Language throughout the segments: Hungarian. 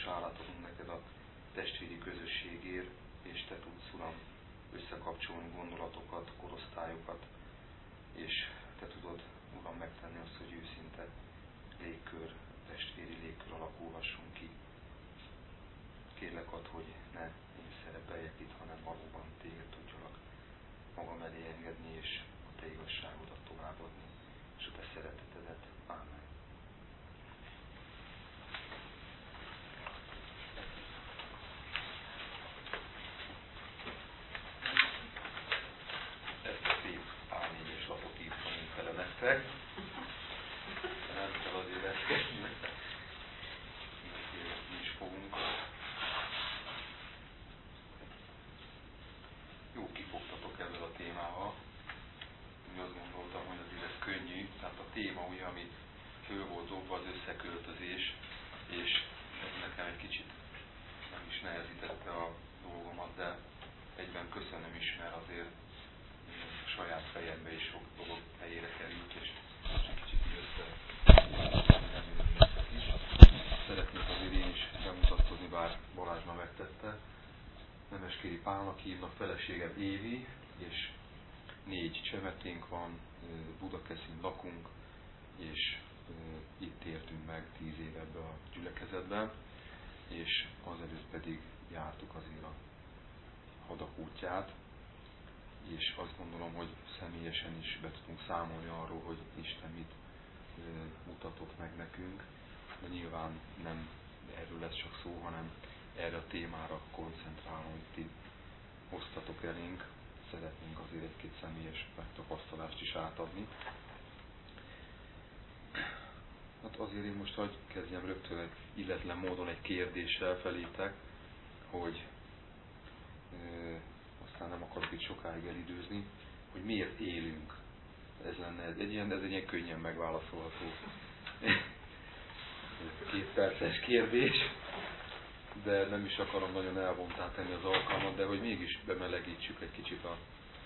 hálát adunk neked a testvéri közösségért, és te tudsz, Uram, összekapcsolni gondolatokat, korosztályokat, és te tudod, Uram, megtenni azt, hogy őszinte légkör, testvéri légkör alakulhasson ki. Kérlek add, hogy ne én szerepeljek itt, hanem valóban téged tudjalak magam elé engedni, és a te igazságodat továbbadni, és a te szeretetedet. Ámen. Ezt a szép A4-es lapot írtam, mint vele nektek. Nem kell azért eszkedni, mert mi is fogunk. Jó kifogtatok ezzel a témával. Én azt gondoltam, hogy azért ez könnyű. Tehát a téma ugye, ami föl volt dobva, az összeköltözés, és ez nekem egy kicsit nem is nehezítette a dolgomat, de egyben köszönöm is, mert azért a saját fejembe is sok dolog helyére került, és egy kicsit így is. Szeretnék azért én is bemutatkozni, bár Balázs ma megtette. Nemeskéri Pálnak hívnak, feleségem Évi, és 4 csemeténk van, Budakeszin lakunk, és itt értünk meg 10 éve ebbe a gyülekezetben, és azelőtt pedig jártuk azért a hadak útját, és azt gondolom, hogy személyesen is be tudunk számolni arról, hogy Isten mit mutatott meg nekünk, de nyilván nem erről lesz csak szó, hanem erre a témára koncentrálom, hogy ti hoztatok elénk, szeretnénk azért egy-két személyes megtapasztalást is átadni. Hát azért én most hadd kezdjem rögtön egy illetlen módon egy kérdéssel felétek, hogy aztán nem akarok itt sokáig elidőzni, hogy miért élünk. Ez lenne ez egy ilyen könnyen megválaszolható 2 perces kérdés, de nem is akarom nagyon elvontá tenni az alkalmat, de hogy mégis bemelegítsük egy kicsit a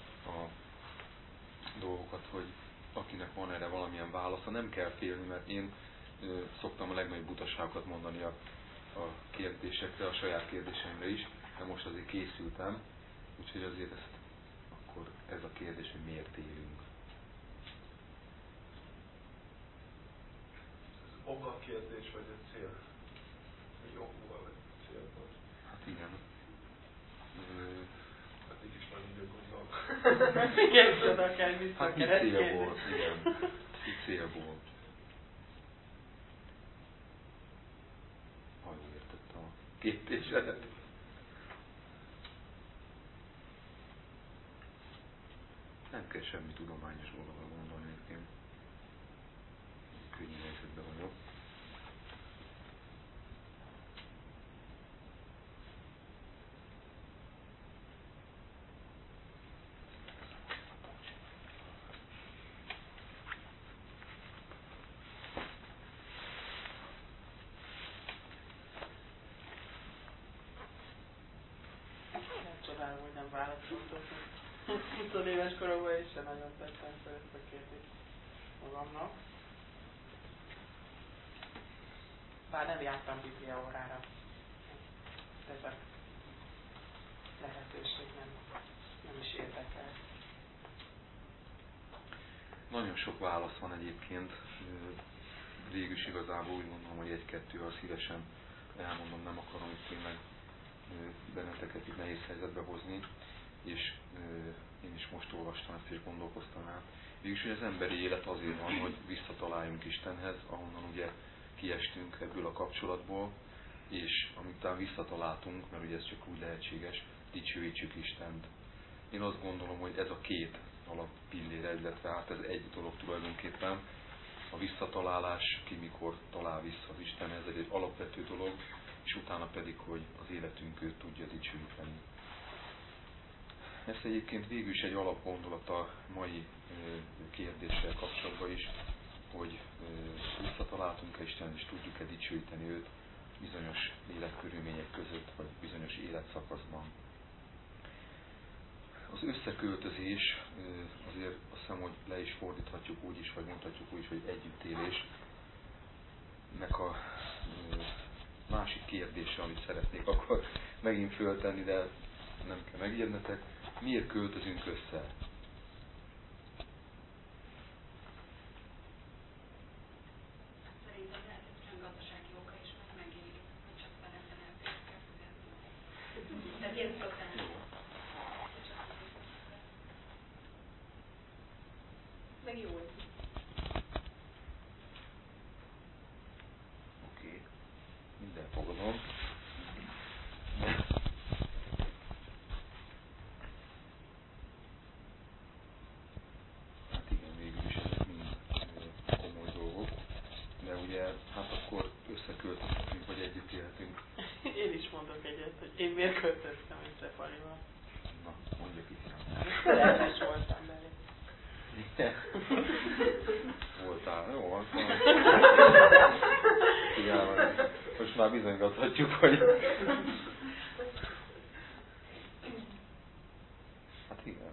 dolgokat, hogy akinek van erre valamilyen válasza, nem kell félni, mert én szoktam a legnagyobb butaságokat mondani a kérdésekre, a saját kérdéseimre is, de most azért készültem, úgyhogy azért akkor ez a kérdés, hogy miért élünk. Ez ok a kérdés, vagy a cél? Egy okúval, vagy célból? Hát igen. Hát így is nagyon jó gondolok. Igen, tudod, kell mit hát mi célból? Igen. Mi célból? Ha jól értettem a kérdésedet. Nem kell semmi tudományos dologra gondolni, én könnyű helyzetben vagyok. Csodálom, hogy nem válaszoltok. 20 éves koromban is sem nagyon tettem fel ezt a kérdést magamnak. Bár nem jártam Biblia órára. Ez a lehetőség nem is érdekel. Nagyon sok válasz van egyébként. Végül is igazából úgy mondom, hogy 1-2, ha szívesen elmondom, nem akarom itt tényleg benneteket itt nehéz helyzetbe hozni, és én is most olvastam ezt és gondolkoztam át. Végülis, hogy az emberi élet azért van, hogy visszataláljunk Istenhez, ahonnan ugye kiestünk ebből a kapcsolatból, és amitán visszataláltunk, mert ugye ez csak úgy lehetséges, dicsőítsük Istent. Én azt gondolom, hogy ez a 2 alappillére, illetve hát ez egy dolog tulajdonképpen, a visszatalálás, ki mikor talál vissza az Istenhez, ez egy alapvető dolog, és utána pedig, hogy az életünk őt tudja dicsőíteni. Ez egyébként végül is egy alapgondolat a mai kérdéssel kapcsolatban is, hogy visszataláltunk-e Istenhez, és tudjuk-e dicsőíteni őt bizonyos életkörülmények között, vagy bizonyos életszakaszban. Az összeköltözés, azért azt hiszem, hogy le is fordíthatjuk úgy is, vagy mondhatjuk úgy is, hogy együttélés. Nek a másik kérdése, amit szeretnék akkor megint föltenni, de nem kell megijednetek. Miért költözünk össze? Szerintem lehet egy gazdasági oka is, meg megéri, hogy csak felesen eltérünk kell fizetni. Tehát ilyen szoktam. Meg jó ez. Oké. Minden fogadom. Hát igen, végül is ezek mind komoly dolgok. De ugye, hát akkor összeköltözhetünk, vagy együtt élhetünk. Én is mondok egyet, hogy én miért költöztem össze Falival. Na, mondja ki. Szerelmes voltam belé. Igen. Voltál, jó van. Igen, most már bizonygathatjuk, hogy... Hát igen.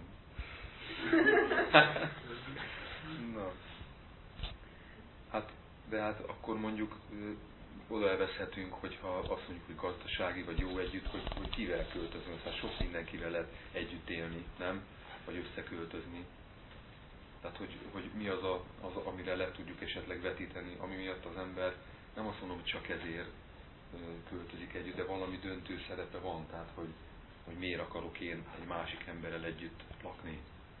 Na. Hát, de hát akkor mondjuk oda elveszhetünk, hogyha azt mondjuk, hogy gazdasági vagy jó együtt, hogy kivel költözünk. Tehát sok mindenkivel lehet együtt élni, nem? Vagy összeköltözni. Tehát, hogy mi az, amire le tudjuk esetleg vetíteni, ami miatt az ember, nem azt mondom, hogy csak ezért költözik együtt, de valami döntő szerepe van, tehát, hogy miért akarok én egy másik emberrel együtt lakni.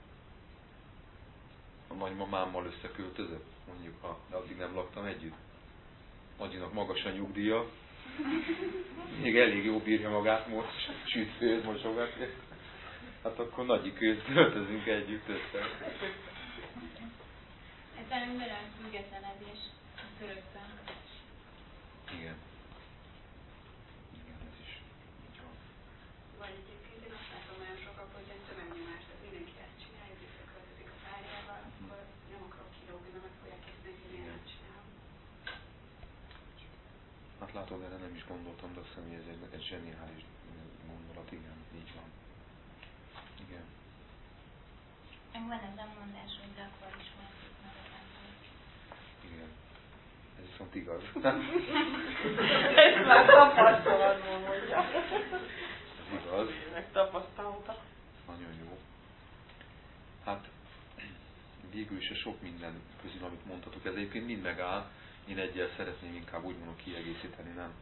A nagymamámmal összeköltözök, mondjuk, de addig nem laktam együtt. Nagyinak magas a nyugdíja, még elég jó bírja magát most, süt, főz, mosogat. Hát akkor Nagyi költözünk együtt össze. Ez velünk belőle függetlenedés a körökben. Igen. Igen, ez is így van. Vagy egyébként én azt látom nagyon sokan, hogy egy tömegnyomás, tehát mindenki ezt csinálja, hogy összeköltözik a párjával, akkor nem akarok kilógni, mert meg fogják észrevenni, hogy én ezt csinálom. Hát látod, erre nem is gondoltam, de azt hiszem, hogy ez egy zseniális gondolat, igen, így van. Igen. Meg van ez a mondás, hogy de akkor is mondjuk meg a rendben. Igen. Ez viszont igaz. Ezt már tapasztalatból mondja. Ez igaz. Megtapasztalta. Nagyon jó. Hát végül is a sok minden közül, amit mondhatok, ez egyébként mind megáll. Én egyel szeretném inkább úgy mondom kiegészíteni, nem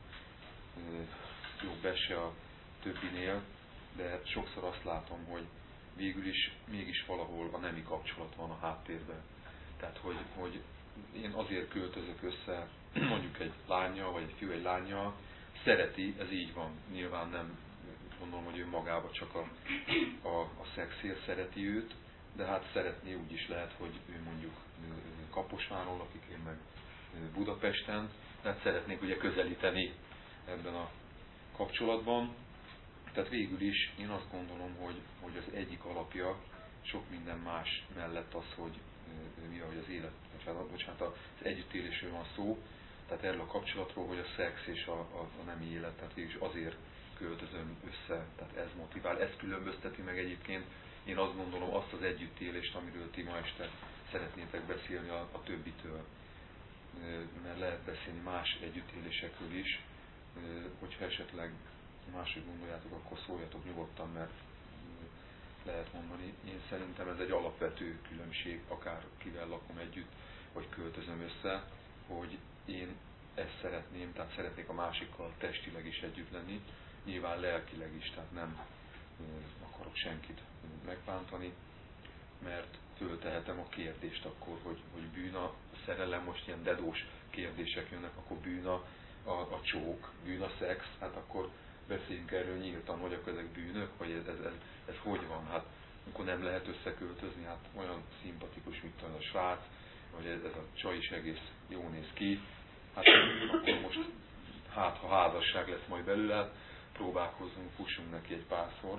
jobb se a többinél, de sokszor azt látom, hogy végül is mégis valahol a nemi kapcsolat van a háttérben. Tehát, hogy én azért költözök össze mondjuk egy lánnyal, vagy egy fiú egy lánnyal, szereti, ez így van. Nyilván nem gondolom, hogy ő magába csak a szexért szereti őt, de hát szeretné úgy is lehet, hogy ő mondjuk Kaposváron lakik, én meg Budapesten, tehát szeretnék ugye közelíteni ebben a kapcsolatban. Tehát végül is én azt gondolom, hogy az egyik alapja sok minden más mellett az, hogy mi ahogy az élet, bocsánat, az együttélésről van szó, tehát erről a kapcsolatról, hogy a szex és a nemi élet, tehát végül is azért költözöm össze, tehát ez motivál, ez különbözteti meg egyébként, én azt gondolom azt az együttélést, amiről ti ma este szeretnétek beszélni a többitől, mert lehet beszélni más együttélésekről is, hogyha esetleg máshogy gondoljátok, akkor szóljatok nyugodtan, mert lehet mondani. Én szerintem ez egy alapvető különbség, akár kivel lakom együtt, vagy költözöm össze, hogy én ezt szeretném, tehát szeretnék a másikkal testileg is együtt lenni, nyilván lelkileg is, tehát nem akarok senkit megbántani, mert föltehetem a kérdést akkor, hogy bűn a szerelem, most ilyen dedós kérdések jönnek, akkor bűn a csók, bűn a szex, hát akkor beszéljünk erről nyíltan, hogy akkor ezek bűnök, vagy ez hogy van, hát akkor nem lehet összeköltözni, hát olyan szimpatikus, mint a srác, vagy ez a csaj is egész jól néz ki, hát akkor most ha házasság lesz majd belőle, hát próbálkozzunk, fussunk neki egy párszor.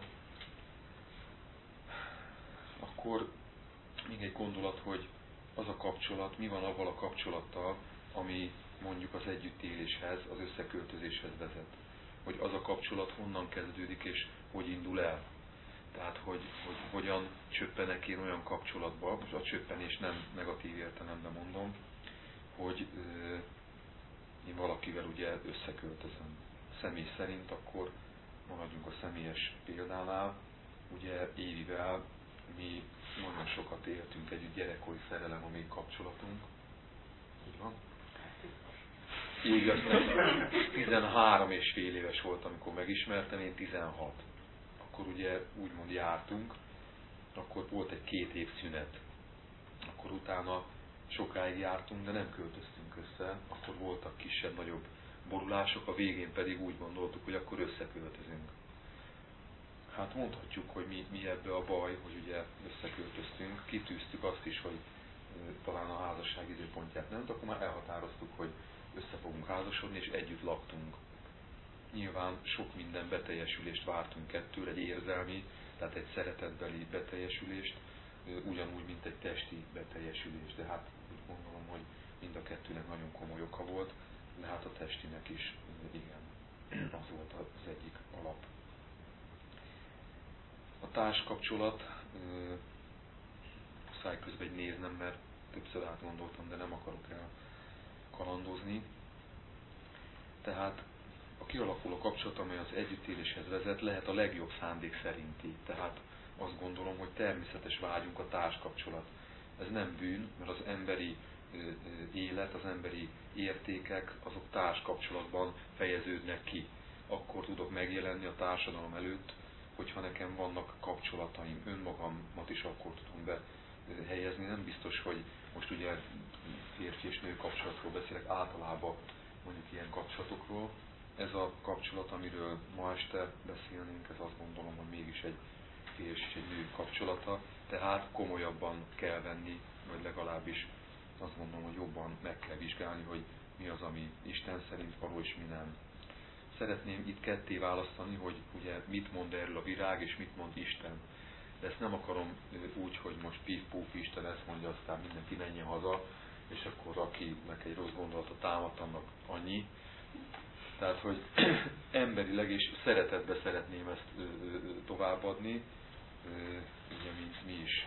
Akkor még egy gondolat, hogy az a kapcsolat, mi van avval a kapcsolattal, ami mondjuk az együttéléshez, az összeköltözéshez vezet. Hogy az a kapcsolat honnan kezdődik és hogy indul el. Tehát, hogy hogyan csöppenek én olyan kapcsolatba, most a csöppenés nem negatív értelemben mondom, hogy én valakivel ugye összeköltözöm. Személy szerint akkor maradjunk a személyes példánál, ugye Évivel mi nagyon sokat éltünk együtt, gyerekkori szerelem a még kapcsolatunk. Így van? Így aztán 13 és fél éves volt, amikor megismertem, én 16. Akkor ugye úgymond jártunk, akkor volt egy 2 év szünet. Akkor utána sokáig jártunk, de nem költöztünk össze, akkor voltak kisebb-nagyobb borulások, a végén pedig úgy gondoltuk, hogy akkor összeköltözünk. Hát mondhatjuk, hogy mi ebbe a baj, hogy ugye összeköltöztünk, kitűztük azt is, hogy talán a házasság időpontját nem, akkor már elhatároztuk, hogy össze fogunk házasodni, és együtt laktunk. Nyilván sok minden beteljesülést vártunk ettől, egy érzelmi, tehát egy szeretetbeli beteljesülést, ugyanúgy, mint egy testi beteljesülés. De hát úgy gondolom, hogy mind a kettőnek nagyon komoly oka volt, de hát a testinek is igen, az volt az egyik alap. A társkapcsolat, muszáj közben egy néznem, mert többször átgondoltam, de nem akarok elkalandozni. Tehát a kialakuló kapcsolat, amely az együttéléshez vezet, lehet a legjobb szándék szerinti. Tehát azt gondolom, hogy természetes vágyunk a társkapcsolat. Ez nem bűn, mert az emberi élet, az emberi értékek, azok társkapcsolatban fejeződnek ki. Akkor tudok megjelenni a társadalom előtt, hogyha nekem vannak kapcsolataim, önmagamat is akkor tudom behelyezni. Nem biztos, hogy most ugye férfi és nő kapcsolatról beszélek, általában mondjuk ilyen kapcsolatokról. Ez a kapcsolat, amiről ma este beszélnénk, ez azt gondolom, hogy mégis egy férfi és egy nő kapcsolata, tehát komolyabban kell venni, vagy legalábbis azt gondolom, hogy jobban meg kell vizsgálni, hogy mi az, ami Isten szerint való, és mi nem. Szeretném itt ketté választani, hogy ugye mit mond erről a virág, és mit mond Isten. De ezt nem akarom úgy, hogy most pif-puf, Isten ezt mondja, aztán mindenki menjen haza, és akkor akinek egy rossz gondolata támad, annak annyi. Tehát, hogy emberileg és szeretetbe szeretném ezt továbbadni, ugye mi is,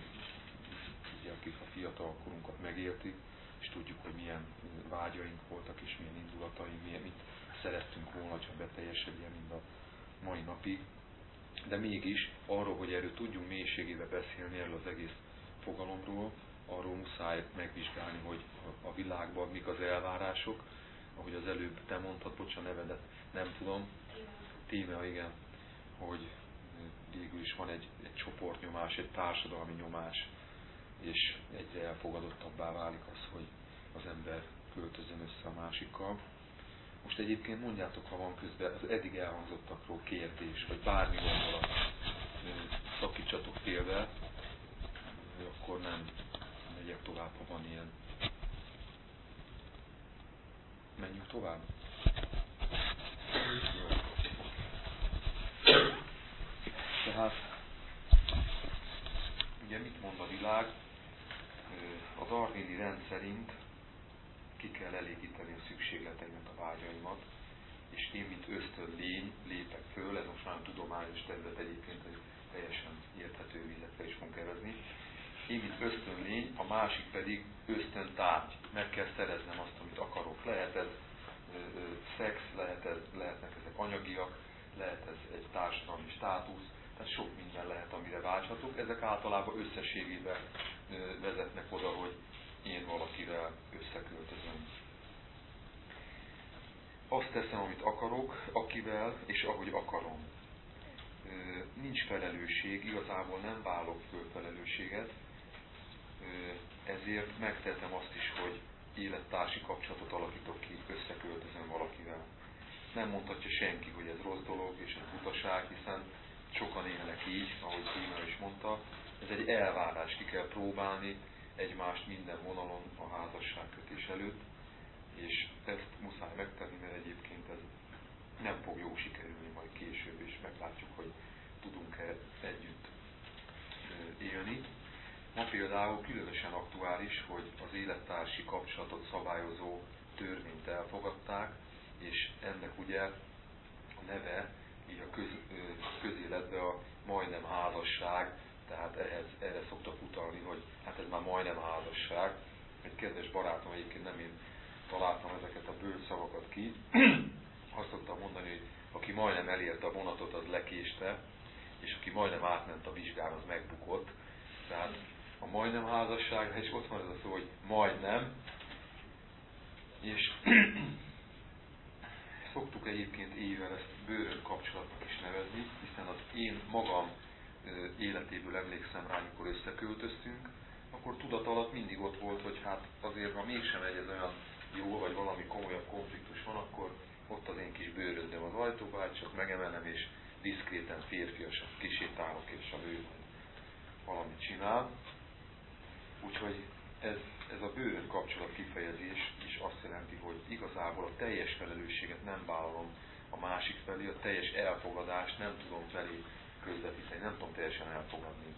ugye, akik a fiatal korunkat megéltik, és tudjuk, hogy milyen vágyaink voltak, és milyen indulataink, mit szerettünk volna, ha beteljesedjen mind a mai napig. De mégis arról, hogy erről tudjunk mélységébe beszélni, erről az egész fogalomról, arról muszáj megvizsgálni, hogy a világban mik az elvárások, ahogy az előbb te mondtad, bocsánat, nevedet nem tudom, Tímea, igen, hogy végül is van egy csoportnyomás, egy társadalmi nyomás, és egyre elfogadottabbá válik az, hogy az ember költözön össze a másikkal. Most egyébként mondjátok, ha van közben az eddig elhangzottakról kérdés, vagy bármi gondolat, szakítsatok félbe, akkor nem megyek tovább, ha van ilyen. Menjünk tovább. Tehát, ugye mit mond a világ? A darwini rend szerint ki kell elégíteni a szükségleteimet, a vágyaimat, és én, mint ösztönlény lépek föl, ez most már a tudományos terület egyébként, hogy teljesen érthető vizekre is fogunk kevezni. Én, mint ösztönlény, a másik pedig ösztöntárgy. Meg kell szereznem azt, amit akarok. Lehet ez szex, lehetnek ezek anyagiak, lehet ez egy társadalmi státusz, tehát sok minden lehet, amire vágyhatok. Ezek általában összességében vezetnek oda, hogy én valakivel összeköltözöm. Azt teszem, amit akarok, akivel és ahogy akarom. Nincs felelősség, igazából nem vállalok föl felelősséget, ezért megtehetem azt is, hogy élettársi kapcsolatot alakítok ki, összeköltözöm valakivel. Nem mondhatja senki, hogy ez rossz dolog és ez butaság, hiszen sokan élnek így, ahogy Tímea is mondta. Ez egy elvárás, ki kell próbálni egymást minden vonalon a házasságkötés előtt, és ezt muszáj megtenni, mert egyébként ez nem fog jó sikerülni majd később, és meglátjuk, hogy tudunk-e együtt élni. Ma például különösen aktuális, hogy az élettársi kapcsolatot szabályozó törvényt elfogadták, és ennek ugye a neve így a közéletben a majdnem házasság, tehát erre szoktak utalni, hogy hát ez már majdnem házasság. Egy kedves barátom, egyébként nem én találtam ezeket a bölcs szavakat ki. Azt szoktam mondani, hogy aki majdnem elérte a vonatot, az lekéste, és aki majdnem átment a vizsgán, az megbukott. Tehát a majdnem házasság, és ott van ez a szó, hogy majdnem, és szoktuk egyébként éjjel ezt bőrön kapcsolatnak is nevezni, hiszen az én magam életéből emlékszem rá, amikor összeköltöztünk, akkor tudat alatt mindig ott volt, hogy hát azért, ha mégsem megy ez olyan jó, vagy valami komolyabb konfliktus van, akkor ott az én kis bőröndöm az ajtóba, csak megemelem, és diszkréten férfiasan kisétálok, és a nő valamit csinál. Úgyhogy ez a bőrön kapcsolat kifejezés is azt jelenti, hogy igazából a teljes felelősséget nem vállalom a másik felé, a teljes elfogadást nem tudom felé közvetíteni, nem tudom teljesen elfogadni.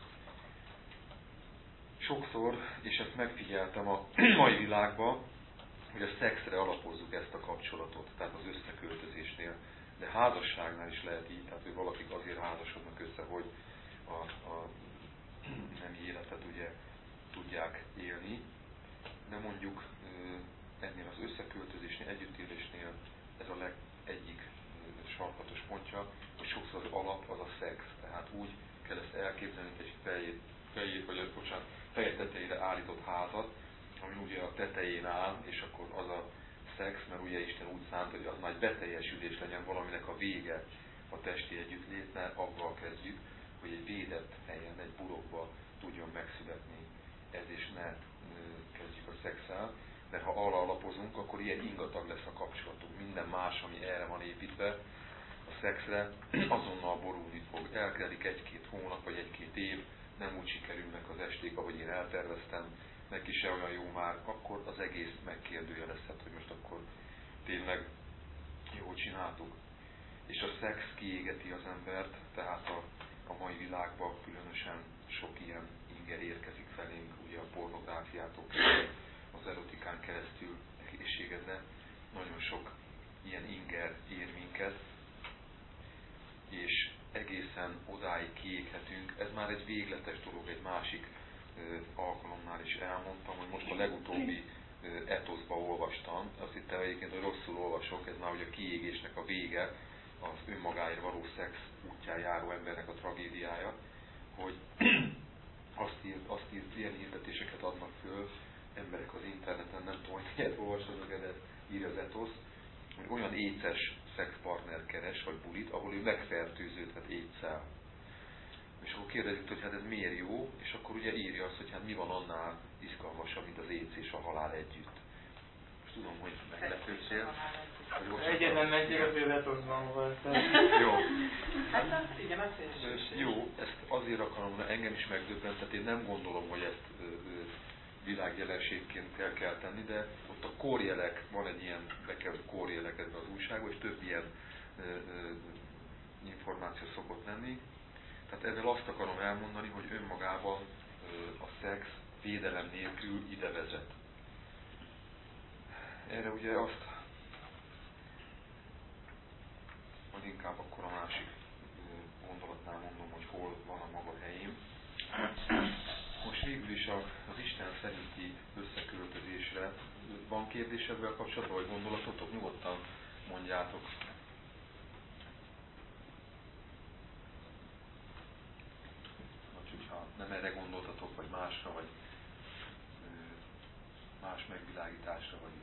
Sokszor, és ezt megfigyeltem a mai világban, hogy a szexre alapozzuk ezt a kapcsolatot, tehát az összeköltözésnél, de házasságnál is lehet így, tehát hogy valakik azért házasodnak össze, hogy a nemi életet ugye tudják élni, de mondjuk ennél az összeköltözésnél, együttélésnél ez a egyik sarkatos pontja, hogy sokszor az alap az a szex, tehát úgy kell ezt elképzelni, hogy egy feje tetejére állított házat, ami ugye a tetején áll, és akkor az a szex, mert ugye Isten úgy szánt, hogy az nagy beteljesülés legyen, valaminek a vége a testi együttlét, mert avval kezdjük, hogy egy védett helyen, egy burokba tudjon megszületni ez, és ne kezdjük a szexel, mert ha arra alapozunk, akkor ilyen ingatag lesz a kapcsolatunk. Minden más, ami erre van építve, a szexre azonnal borulni fog. Elkelik egy-két hónap, vagy egy-két év, nem úgy sikerülnek az esték, ahogy én elterveztem, neki se olyan jó már, akkor az egész megkérdőjelezhet, hogy most akkor tényleg jól csináltuk. És a szex kiégeti az embert, tehát a mai világban különösen sok ilyen inger érkezik felénk, ugye a pornográfiától kezdve, az erotikán keresztül egészségedre, nagyon sok ilyen inger ér minket, és egészen odáig kiéghetünk. Ez már egy végletes dolog, egy másik alkalomnál is elmondtam, hogy most a legutóbbi etoszba olvastam, azt hittem egyébként, hogy rosszul olvasok, ez már ugye a kiégésnek a vége, az önmagáért való szex útján járó embernek a tragédiája, hogy azt írt, ilyen hirdetéseket adnak föl emberek az interneten, nem tudom, hogy ilyet olvasodok, de írja az etosz, hogy olyan éces szexpartner keres, vagy bulit, ahol ő megfertőződhet éccel. És akkor kérdezik, hogy hát ez miért jó, és akkor ugye írja azt, hogy hát mi van annál izgalmasabb, mint az éc és a halál együtt. Most tudom, hogy meglepődtél. Egyetlen menjék az életozban volt. Jó. Hát igen, az szélsőség. Jó, ezt azért akarom, engem is megdöbbent, tehát én nem gondolom, hogy ezt világjelenségként kell tenni, de ott a kórjelek, van egy ilyen bekerült kórjelek ebben az újságban, és több ilyen információ szokott lenni. Tehát ezzel azt akarom elmondani, hogy önmagában a szex védelem nélkül ide vezet. Erre ugye azt, vagy inkább akkor a másik gondolatnál mondom, hogy hol van a maga helyén. Most végül is az Isten szerinti összeköltözésre van kérdés ebben kapcsolatban, vagy gondolatotok? Nyugodtan mondjátok. Ha nem erre gondoltatok, vagy másra, vagy más megvilágításra, vagy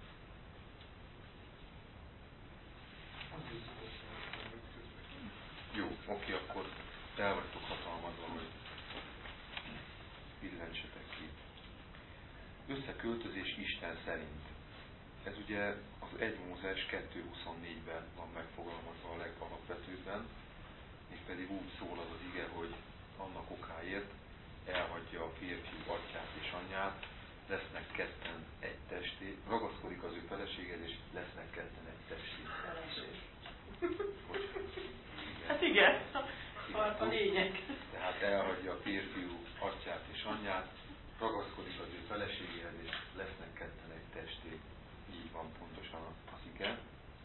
jó, oké, akkor el vagytok hatalmazva, hogy billentsetek ki. Összeköltözés Isten szerint. Ez ugye az 1 Mózes 2.24-ben van megfogalmazva a legalapvetőbben, mégpedig úgy szól az az ige, hogy annak okáért elhagyja a férfi atyát és anyját, lesznek ketten egy testé, ragaszkodik az ő feleséghez, és lesznek ketten egy testé. Hát igen, a lényeg. Tehát elhagyja a férfiú atyát és anyját, ragaszkodik az ő feleségéhez, és lesznek ketten egy testé. Így van pontosan az ige.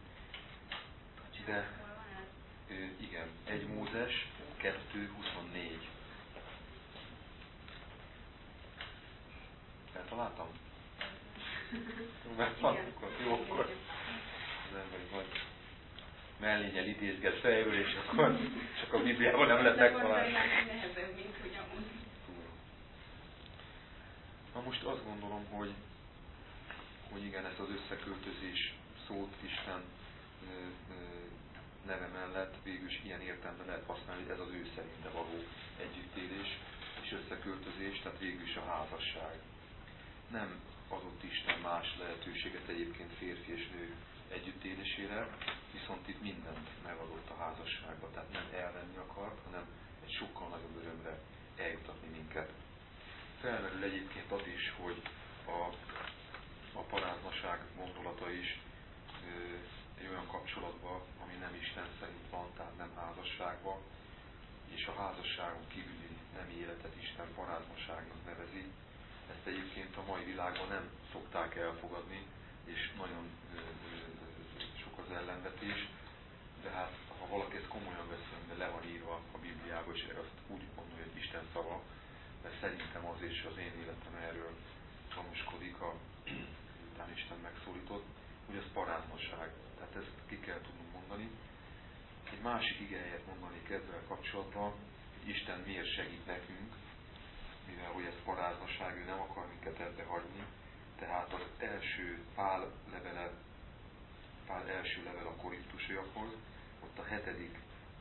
De igen, 1 Mózes 2.24. Eltaláltam? Mert akkor jó, akkor az ember majd mellényel idézget fejből, és akkor csak a Bibliában nem lehet megtalálni. Nehezebb, mint hogy amúgy. Na most azt gondolom, hogy igen, ez az összeköltözés szót Isten neve mellett végül is ilyen értelemben lehet használni, hogy ez az ő szerinte való együttélés és összeköltözés, tehát végül is a házasság. Nem adott Isten más lehetőséget egyébként férfi és nő együttélésére, viszont itt mindent megadott a házasságba, tehát nem elvenni akart, hanem egy sokkal nagyobb örömre eljutatni minket. Felmerül egyébként az is, hogy a paráznaság gondolata is egy olyan kapcsolatban, ami nem Isten szerint van, tehát nem házasságban, és a házasságon kívüli nemi életet Isten paráznaságnak nevezi. Ezt egyébként a mai világban nem szokták elfogadni, és nagyon sok az ellenvetés, de hát ha valaki ezt komolyan vesz, de le van írva a Bibliába, és azt úgy gondolja, hogy Isten szava, mert szerintem az és az én életem erről tanúskodik, miután Isten megszólított, hogy ez paráznaság. Tehát ezt ki kell tudnunk mondani. Egy másik igehelyet mondani ezzel kapcsolatban, hogy Isten miért segít nekünk, mivel hogy ez paráznaság, ő nem akar minket ebbe hagyni. Tehát az első Pál első level a korintusiakhoz, ott a 7.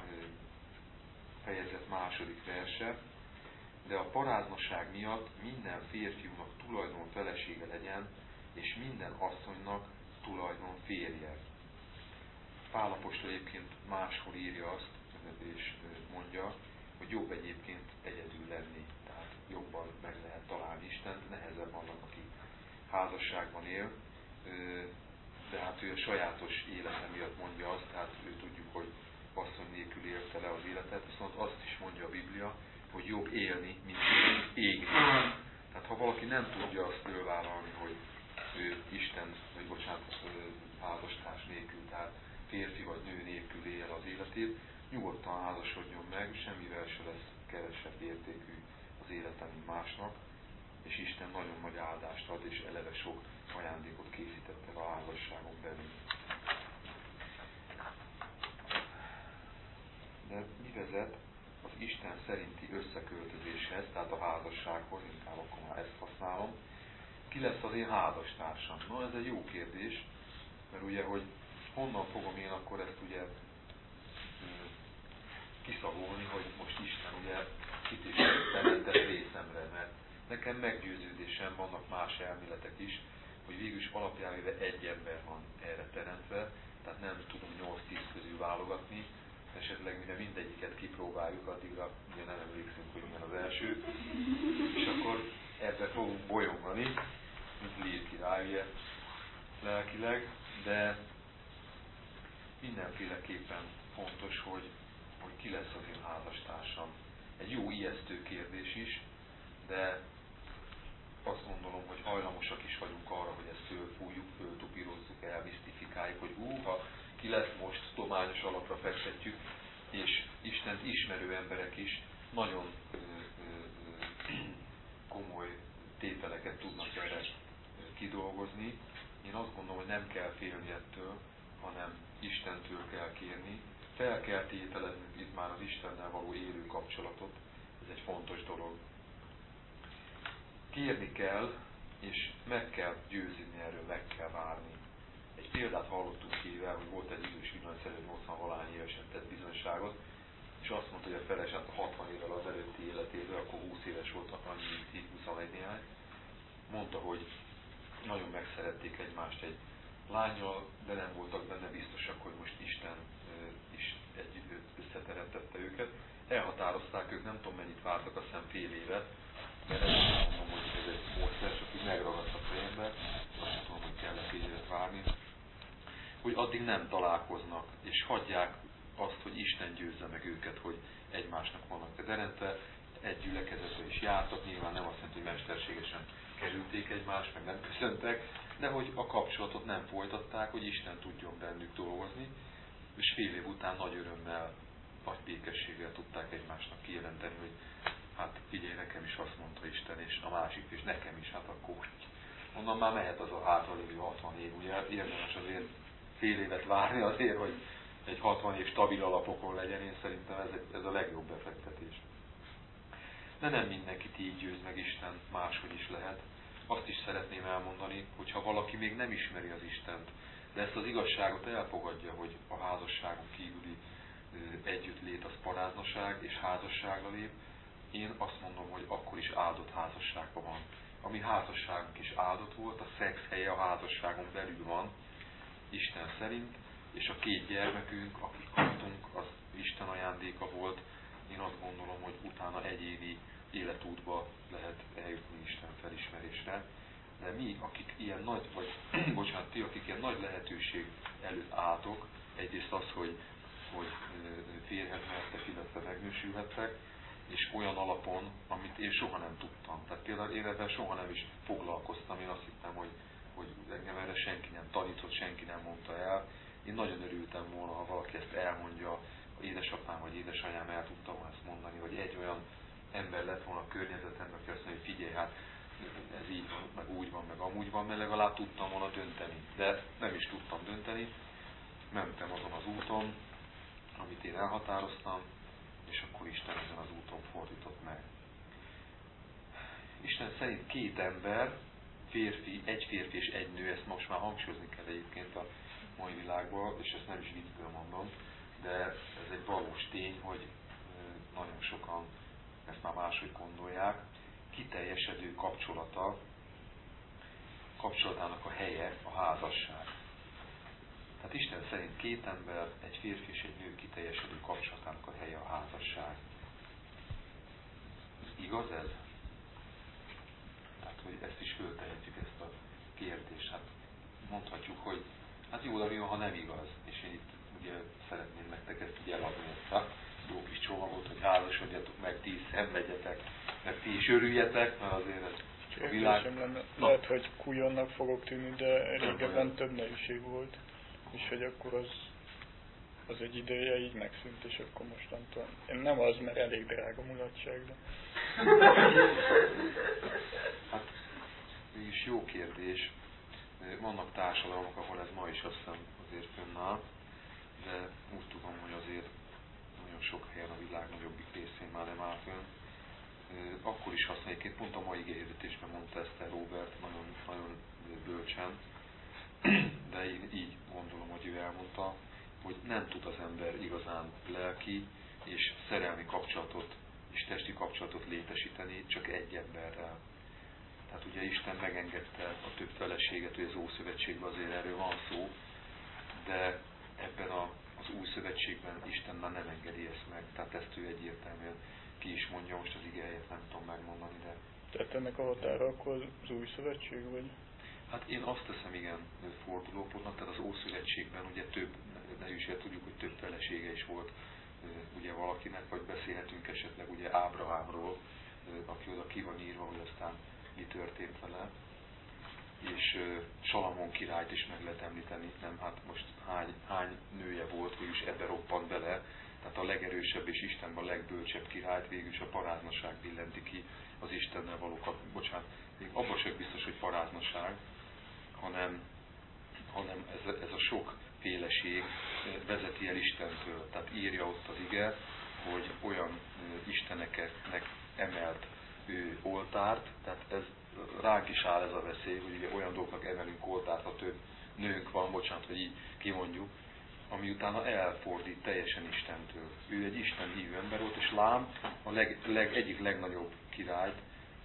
fejezet 2. verse, de a paráznaság miatt minden férfiúnak tulajdon felesége legyen, és minden asszonynak tulajdon férje. Pál apostol egyébként máshol írja azt, és mondja, hogy jobb egyébként egyedül lenni, tehát jobban meg lehet találni Istent, nehezebb annak, aki házasságban él, de hát ő a sajátos élete miatt mondja azt, tehát ő tudjuk, hogy asszony nélkül élte le az életet, viszont azt is mondja a Biblia, hogy jobb élni, mint égni. Tehát ha valaki nem tudja azt fölvállalni, hogy ő Isten, vagy bocsánat, házastárs nélkül, tehát férfi vagy nő nélkül él az életét, nyugodtan házasodjon meg, semmivel se lesz kevesebb értékű az élete, mint másnak, és Isten nagyon nagy áldást ad, és eleve sok ajándékot készített el a házasságon belül. De mi vezet az Isten szerinti összeköltözéshez, tehát a házassághoz, inkább akkor már ezt használom. Ki lesz az én házastársam? No, ez egy jó kérdés, mert ugye, hogy honnan fogom én akkor ezt ugye kiszagolni, hogy most Isten ugye kit is teremtett részemre, mert nekem meggyőződésem, vannak más elméletek is, hogy végülis alapjávéve egy ember van erre teremtve, tehát nem tudom 8-10 közül válogatni, esetleg mire mindegyiket kipróbáljuk, addigra ugye nem emlékszünk, hogy milyen az első, és akkor ebbe fogunk bolyongani, mint Lír király, ugye, lelkileg, de mindenféleképpen fontos, hogy ki lesz az én házastársam. Egy jó ijesztő kérdés is, de azt gondolom, hogy hajlamosak is vagyunk arra, hogy ezt fölfújjuk, föltupírozzuk, elmisztifikáljuk, hogy ha ki lesz most, tudományos alapra fektetjük, és Istent ismerő emberek is nagyon komoly tételeket tudnak erre kidolgozni. Én azt gondolom, hogy nem kell félni ettől, hanem Istentől kell kérni. Fel kell tételeznünk itt már az Istennel való élő kapcsolatot. Ez egy fontos dolog. Kérni kell, és meg kell győzni erről, meg kell várni. Egy példát hallottunk éve, hogy volt egy idős villanyszerű, 80-valány évesen tett bizonyságot, és azt mondta, hogy a feleset 60 évvel az előtti életében, akkor 20 éves volt, annyi, mint 21 néhány, mondta, hogy nagyon megszerették egymást egy lánnyal, de nem voltak benne biztosak, hogy most Isten is együtt összeteremtette őket. Elhatározták ők, nem tudom mennyit vártak, azt hiszem fél évet, mert nem mondom, hogy ez egy módszer, csak úgy megragadt a fejembe, azt nem tudom, hogy kell fél évet várni, hogy addig nem találkoznak, és hagyják azt, hogy Isten győzze meg őket, hogy egymásnak vannak teremtve, egy gyülekezetbe is jártak, nyilván nem azt jelenti, hogy mesterségesen kerülték egymást, meg nem köszöntek, de hogy a kapcsolatot nem folytatták, hogy Isten tudjon bennük dolgozni, és fél év után nagy örömmel, nagy békességgel tudták egymásnak kijelenteni, hogy hát figyelj, nekem is azt mondta Isten, és a másik, és nekem is, hát akkor onnan már mehet az a hátralévő 60 év. Ugye érdemes azért fél évet várni azért, hogy egy 60 év stabil alapokon legyen. Én szerintem ez a legjobb befektetés. De nem mindenkit így győz meg Isten, máshogy is lehet. Azt is szeretném elmondani, hogy ha valaki még nem ismeri az Istent, de ezt az igazságot elfogadja, hogy a házasságon kívüli együttlét az paráznaság, és házasságra lép, én azt mondom, hogy akkor is áldott házasságban van. A mi házasságunk is áldott volt, a szex helye a házasságon belül van, Isten szerint, és a 2 gyermekünk, akik kaptunk, az Isten ajándéka volt. Én azt gondolom, hogy utána egyéni életútba lehet eljutni Isten felismerésre. De mi, akik ilyen nagy, vagy bocsánat, ti, akik ilyen nagy lehetőség előtt álltok, egyrészt az, hogy férhettek, illetve megnősülhettek, és olyan alapon, amit én soha nem tudtam. Tehát például én ebben soha nem is foglalkoztam, én azt hittem, hogy engem erre senki nem tanított, senki nem mondta el. Én nagyon örültem volna, ha valaki ezt elmondja, édesapám vagy édesanyám el tudta volna ezt mondani, vagy egy olyan ember lett volna a környezetemben, aki azt mondja, hogy figyelj, hát ez így van, meg úgy van, meg amúgy van, mert legalább tudtam volna dönteni. De nem is tudtam dönteni, mentem azon az úton, amit én elhatároztam, és akkor Isten ezen az úton fordított meg. Isten szerint 2 ember, egy férfi és egy nő, ezt most már hangsúlyozni kell egyébként a mai világban, és ezt nem is viccből mondom, de ez egy valós tény, hogy nagyon sokan ezt már máshogy gondolják. Kiteljesedő kapcsolatának a helye a házasság. Tehát Isten szerint 2 ember, egy férfi és egy nő kiteljesedő kapcsolatának a helye a házasság. Igaz ez? Tehát, hogy ezt is föltehetjük, ezt a kérdést. Hát mondhatjuk, hogy hát jó, de mi van, ha nem igaz? És én itt ugye szeretném nektek ezt így eladni, ezt a jó kis csomagot, hogy házasodjatok meg, ti is szenvedjetek, meg ti is örüljetek, mert azért ez a világ... Lenne. Lehet, hogy kujonnak fogok tűnni, de régebben több nehézség volt. És hogy akkor az egy ideje így megszűnt, és akkor mostantól... Én nem az, mert elég drága mulatság, de... Hát, mégis jó kérdés. Vannak társadalmak, ahol ez ma is azt hiszem azért fönnáll, de úgy tudom, hogy azért nagyon sok helyen a világ nagyobbik részén már nem áll fönn. Akkor is használják, pont a mai hirdetésben mondta ezt el Robert, nagyon, nagyon bölcsen, de én így gondolom, hogy ő elmondta, hogy nem tud az ember igazán lelki és szerelmi kapcsolatot és testi kapcsolatot létesíteni csak egy emberrel. Tehát ugye Isten megengedte a több feleséget, hogy az Ószövetségben azért erről van szó, de ebben az Új Szövetségben Isten már nem engedi ezt meg. Tehát ezt ő egyértelműen ki is mondja, most az igéjét nem tudom megmondani, de... Tehát ennek a határa akkor az Új Szövetség, vagy? Hát én azt teszem, igen, fordulópontnak, tehát az Ószövetségben ugye több, ne is tudjuk, hogy több felesége is volt ugye valakinek, vagy beszélhetünk esetleg ugye Ábrahámról, aki oda ki van írva, hogy aztán mi történt vele, és Salamon királyt is meg lehet említeni, nem, hát most hány nője volt, végülis ebbe roppant bele, tehát a legerősebb és Istenben a legbölcsebb királyt végülis a paráznaság billenti ki az Istennel való bocsánat, még abban sem biztos, hogy paráznaság, hanem ez a sok féleség vezeti el Istentől. Tehát írja ott az ige, hogy olyan isteneknek emelt ő oltárt, tehát ez ránk is áll ez a veszély, hogy ugye olyan dolgoknak emelünk oltárt, ha több nőnk van, bocsánat, hogy így kimondjuk, ami utána elfordít teljesen Istentől. Ő egy Isten hívő ember volt, és lám egyik legnagyobb királyt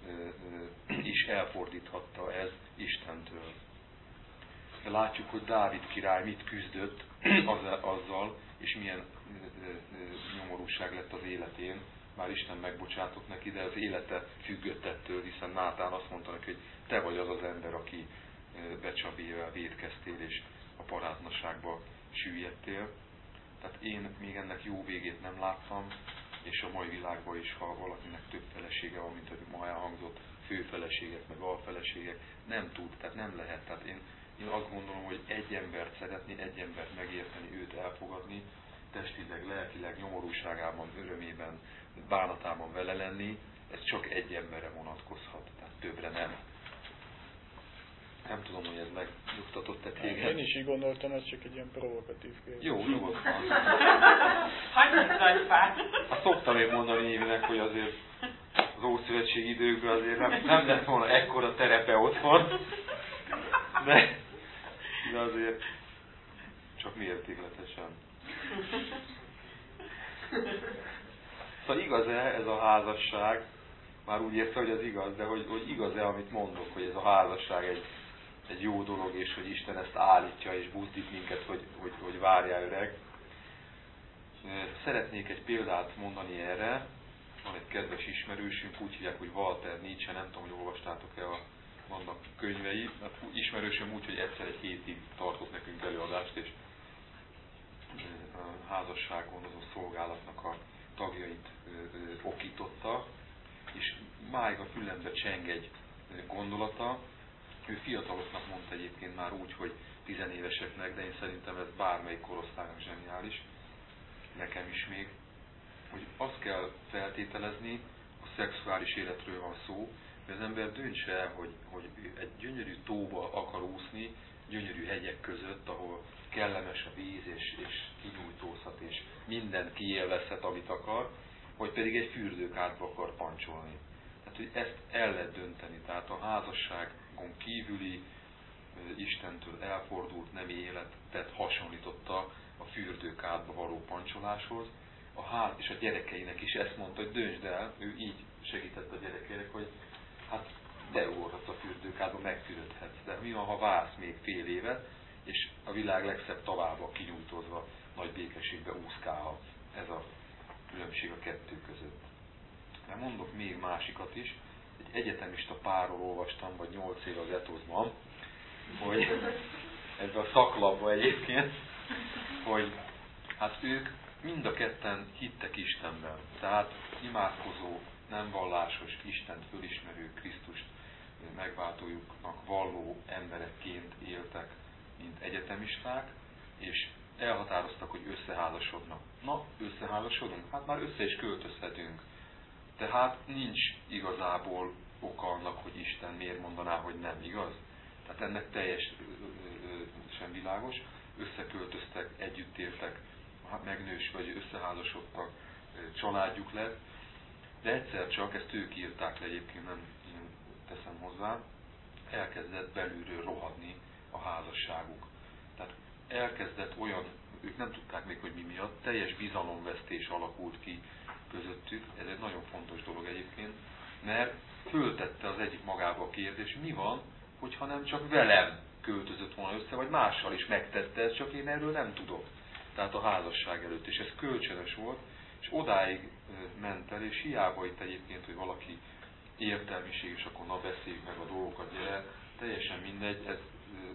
is elfordíthatta ez Istentől. De látjuk, hogy Dávid király mit küzdött azzal, és milyen nyomorúság lett az életén, már Isten megbocsátott neki, de az élete függött ettől, hiszen Nátán azt mondta neki, hogy te vagy az az ember, aki Becsabével vétkeztél, és a paráznaságba süllyedtél. Tehát én még ennek jó végét nem láttam, és a mai világban is, ha valakinek több felesége van, mint ahogy ma elhangzott, főfeleségek, meg alfeleségek, nem tud, tehát nem lehet. Tehát én azt gondolom, hogy egy embert szeretni, egy embert megérteni, őt elfogadni, testileg, lelkileg, nyomorúságában, örömében, bánatában vele lenni, ez csak egy emberre vonatkozhat, tehát többre nem. Nem tudom, hogy ez megnyugtatott-e Én téged. is így gondoltam, ez csak egy ilyen provokatív kérdés. Jó, nyugodtan. Hagyj egy nagy fát! Hát szoktam én mondani Évinek, hogy azért az Ószövetségi időkben azért nem lett volna ekkora terepe otthon, de azért csak mértékletesen. Szóval igaz-e ez a házasság, már úgy érte, hogy az igaz, de hogy igaz-e, amit mondok, hogy ez a házasság egy jó dolog, és hogy Isten ezt állítja, és buzdít minket, hogy várjál öreg. Szeretnék egy példát mondani erre. Van egy kedves ismerősünk, úgy hívják, hogy Walter Nietzsche, nem tudom, hogy olvastátok-e, vannak könyvei. Hát ismerősöm úgy, hogy egyszer egy hétig tartott nekünk előadást, és a házasságon azon szolgálatnak a tagjait okította, és máig a fülembe cseng egy gondolata. Ő fiataloknak mondta egyébként már úgy, hogy 10 éveseknek, de én szerintem ez bármelyik korosztálynak zseniális, nekem is még, hogy azt kell feltételezni, a szexuális életről van szó, hogy az ember döntse el, hogy egy gyönyörű tóba akar úszni, gyönyörű hegyek között, ahol kellemes a víz, és kinyújtózhat, és mindent kiélvezhet, amit akar, vagy pedig egy fürdőkádba akar pancsolni. Tehát, hogy ezt el lehet dönteni. Tehát a házasságon kívüli Istentől elfordult nemi életet hasonlította a fürdőkádba való pancsoláshoz. És a gyerekeinek is ezt mondta, hogy döntsd el, ő így segített a gyerekeinek, hogy hát beugorhatsz a fürdőkádba, megfürödhetsz, de mi van, ha vársz még fél évet, és a világ legszebb tavába kinyújtózva nagy békességbe úszkálhatsz. Ez a különbség a kettő között. De mondok még másikat is. Egy egyetemista párról olvastam, vagy 8 év az etoszban, hogy ebben a szaklapban egyébként, hogy hát ők mind a ketten hittek Istenben. Tehát imádkozó, nem vallásos, Istent fölismerő, Krisztust megváltójuknak valló emberekként éltek, mint egyetemisták, és elhatároztak, hogy összeházasodnak. Na, összeházasodunk? Hát már össze is költözhetünk. Tehát nincs igazából oka annak, hogy Isten miért mondaná, hogy nem, igaz? Tehát ennek teljesen világos. Összeköltöztek, együtt éltek, megnős vagy összeházasodtak, családjuk lett, de egyszer csak, ezt ők írták le, egyébként nem én teszem hozzá, elkezdett belülről rohadni a házasságuk. Tehát elkezdett olyan, ők nem tudták még, hogy mi miatt, teljes bizalomvesztés alakult ki közöttük, ez egy nagyon fontos dolog egyébként, mert föltette az egyik magába a kérdés, mi van, hogyha nem csak velem költözött volna össze, vagy mással is megtette ezt, csak én erről nem tudok. Tehát a házasság előtt, és ez kölcsönös volt, és odáig ment el, és hiába itt egyébként, hogy valaki értelmiség, és akkor na beszéljük meg a dolgokat, gyere, teljesen mindegy, ez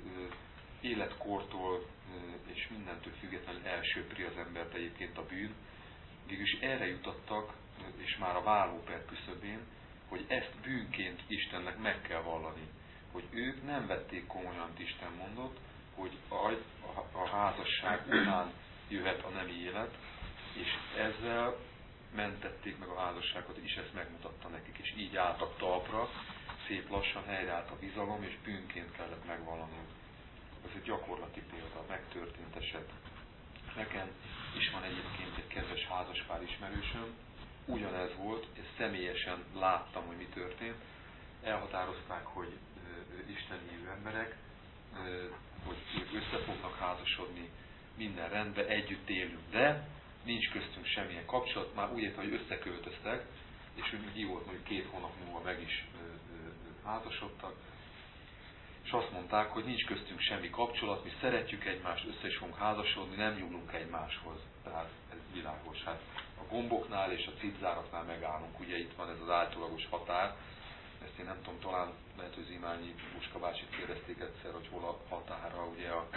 életkortól és mindentől függetlenül elsöpri az embert egyébként a bűn. Végülis erre jutottak, és már a vállóper küszöbén, hogy ezt bűnként Istennek meg kell vallani. Hogy ők nem vették komolyan, amit Isten mondott, hogy a házasság után jöhet a nemi élet, és ezzel mentették meg a házasságot, és ezt megmutatta nekik, és így álltak talpra, szép lassan helyreállt a bizalom, és bűnként kellett megvallani. Ez egy gyakorlati példa, megtörtént eset. Nekem is van egyébként egy kedves házaspár ismerősöm, ugyanez volt, és személyesen láttam, hogy mi történt. Elhatározták, hogy Isten hívő emberek, hogy össze fognak házasodni, minden rendben, együtt élünk, de nincs köztünk semmilyen kapcsolat, már úgy értem, hogy összeköltöztek, és így volt, mondjuk 2 hónap múlva meg is házasodtak, és azt mondták, hogy nincs köztünk semmi kapcsolat, mi szeretjük egymást, össze is fogunk házasodni, nem nyúlunk egymáshoz. Tehát ez világos. Hát a gomboknál és a cipzáraknál megállunk, ugye itt van ez az általagos határ, ezt én nem tudom, talán lehet, hogy Zimányi Buska bácsit kérdezték egyszer, hogy hol a határa ugye a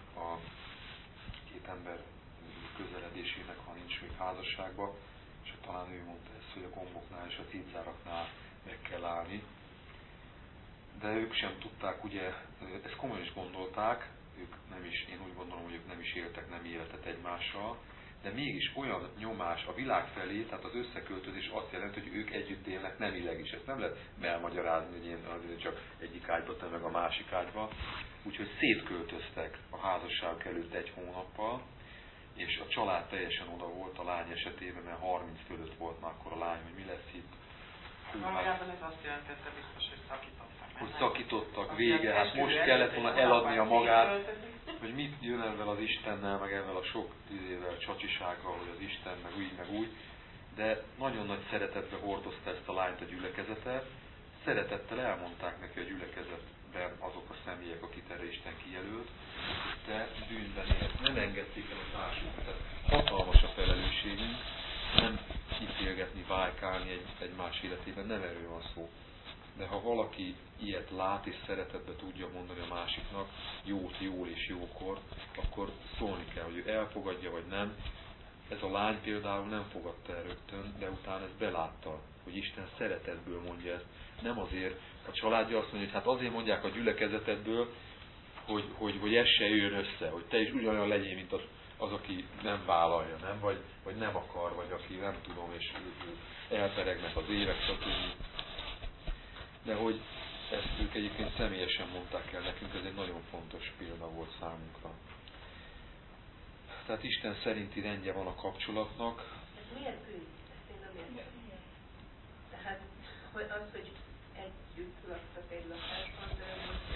két ember közeledésének, ha nincs még házasságban, és talán ő mondta ezt, hogy a gomboknál és a cipzáraknál meg kell állni. De ők sem tudták, ugye, ezt komolyan is gondolták, ők nem is, én úgy gondolom, hogy ők nem is éltek nem életet egymással, de mégis olyan nyomás a világ felé, tehát az összeköltözés azt jelenti, hogy ők együtt élnek nemileg is. Ezt nem lehet elmagyarázni, hogy én azért csak egyik ágyba, te meg a másik ágyba. Úgyhogy szétköltöztek a házasság előtt 1 hónappal, és a család teljesen oda volt a lány esetében, mert 30 fölött volt már akkor a lány, hogy mi lesz itt. Valójában ez azt jelentette biztos, hogy szakítottak. Hogy szakítottak, vége, hát most kellett volna eladnia magát, hogy mit jön ezzel az Istennel, meg ezzel a sok csacsisággal, hogy az Isten, meg úgy, de nagyon nagy szeretetbe hordozta ezt a lányt a gyülekezete, szeretettel elmondták neki a gyülekezetben azok a személyek, akit erre Isten kijelölt, de bűnben élt. Nem engedték el a társunkat. Tehát hatalmas a felelősségünk, nem ítélgetni, vájkálni egymás életében, nem erről van szó. De ha valaki ilyet lát és szeretetbe tudja mondani a másiknak, jót jól és jókor, akkor szólni kell, hogy ő elfogadja vagy nem. Ez a lány például nem fogadta el rögtön, de utána ezt belátta, hogy Isten szeretetből mondja ezt. Nem azért, a családja azt mondja, hogy hát azért mondják a gyülekezetedből, hogy ez se jön össze, hogy te is ugyanolyan legyél, mint az aki nem vállalja, nem? Vagy nem akar, vagy aki nem tudom, és elperegnek az évek, stb. De hogy ezt ők egyébként személyesen mondták el nekünk, ez egy nagyon fontos példa volt számunkra. Tehát Isten szerinti rendje van a kapcsolatnak. Ez miért bűn? Ezt én nem értem. Tehát az, hogy együtt laktak egy lakásban, de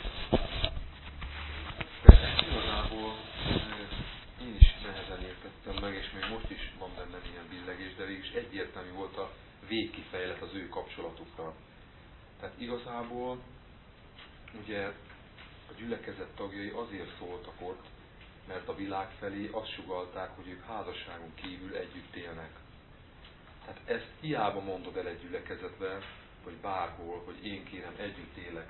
Igazából én is nehezen értettem meg, és még most is van benne ilyen billegés, de végig is egyértelmű volt a végkifejlet az ő kapcsolatukra. Tehát igazából ugye a gyülekezet tagjai azért szóltak ott, mert a világ felé azt sugallták, hogy ők házasságon kívül együtt élnek. Tehát ezt hiába mondod el egy gyülekezetben, vagy bárhol, hogy én kérem együtt élek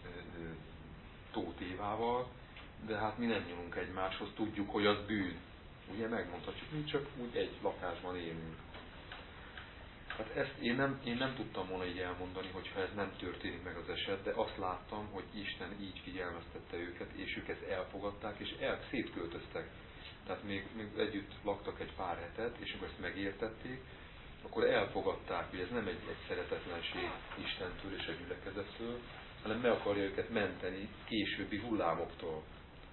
Tóth Évával, de hát mi nem nyúlunk egymáshoz, tudjuk, hogy az bűn. Ugye megmondhatjuk, mi csak úgy egy lakásban élünk. Hát ezt én nem tudtam volna így elmondani, hogyha ez nem történik meg az eset, de azt láttam, hogy Isten így figyelmeztette őket, és ők ezt elfogadták, és szétköltöztek. Tehát még együtt laktak egy pár hetet, és amikor ezt megértették, akkor elfogadták, hogy ez nem egy szeretetlenség Istentől és a gyülekezettől, hanem meg akarja őket menteni későbbi hullámoktól.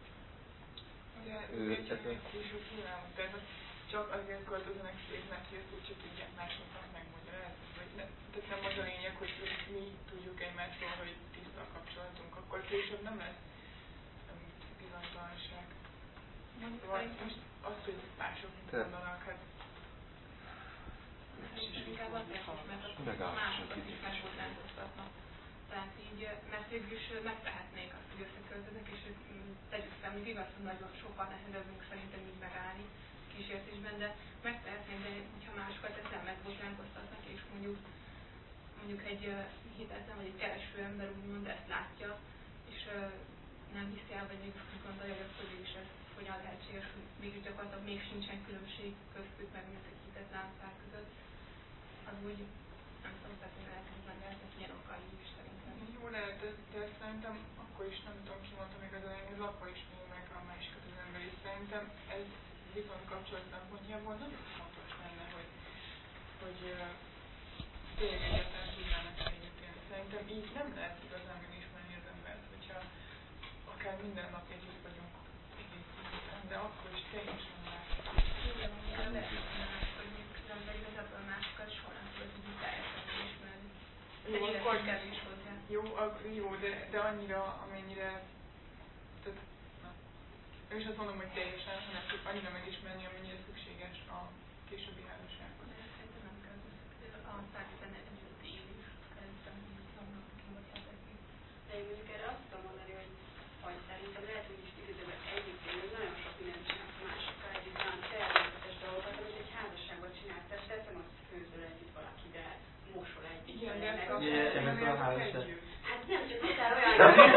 Később hullámok, tehát csak azért költöznek szét, mert hogy ezt úgyse tudják másoknak megmagyarázni. Tehát nem az a lényeg, hogy mi tudjuk egymásról, hogy tiszta a kapcsolatunk, akkor később nem lesz bizonytalanság. Most azt, hogy mások mondanak, hát... Inkább azért is, mert a másokat is megbotránkoztatnak. Tehát így, mert végülis megtehetnék azt, hogy összeköltöznek, és tegyük fel, még igaz, hogy nagyon sokkal nehezebb szerintem így megállni kísértésben, de megtehetnék, de hogyha másokat ezzel megbotránkoztatnak, és mondjuk egy hitetlen vagy egy kereső ember úgymond ezt látja, és nem hiszi el, vagy még úgy gondolja, hogy is ez hogyan lehetséges, hogy mégis gyakorlatilag még sincsen különbség köztük, meg mint egy hitetlen szár között, az úgy nem tudom, tehát hogy lehetnek ilyen okai is szerintem. Jó lehet, de szerintem akkor is nem tudom, ki mondta még az elején, ez akkor is még meg a másikat az ember is. Szerintem ez viszont kapcsolat szempontjából nagyon fontos lenne, hogy tényleg egyáltalán tudnának együtt élni. Szerintem így nem lehet igazán megismerni az embert, hogyha akár minden nap együtt vagyunk egész évben, de akkor is teljesen másik. Igen, de hogy különben igazából másokat soha nem tudod így teljesen megismerni. Kevés hozzá. Jó, de annyira, amennyire, tehát, na, én is azt mondom, hogy teljesen, hanem csak annyira megismerni, amennyire szükséges a későbbi házasságban. Szerintem nem kell a 111 élés, szerintem vannak kivogyátatni. De én mondjuk erre azt tudom mondani, hogy szerintem lehet, hogy is igazából együtt élni, nagyon sok mindent csinálsz másokkal együtt, olyan természetes dolgokat, amit egy házasságban csinálsz. Tehát tettem azt, hogy főzöl együtt valaki, de mosol együtt. Igen, de ennek a házasság. Hát nem, csak totál olyan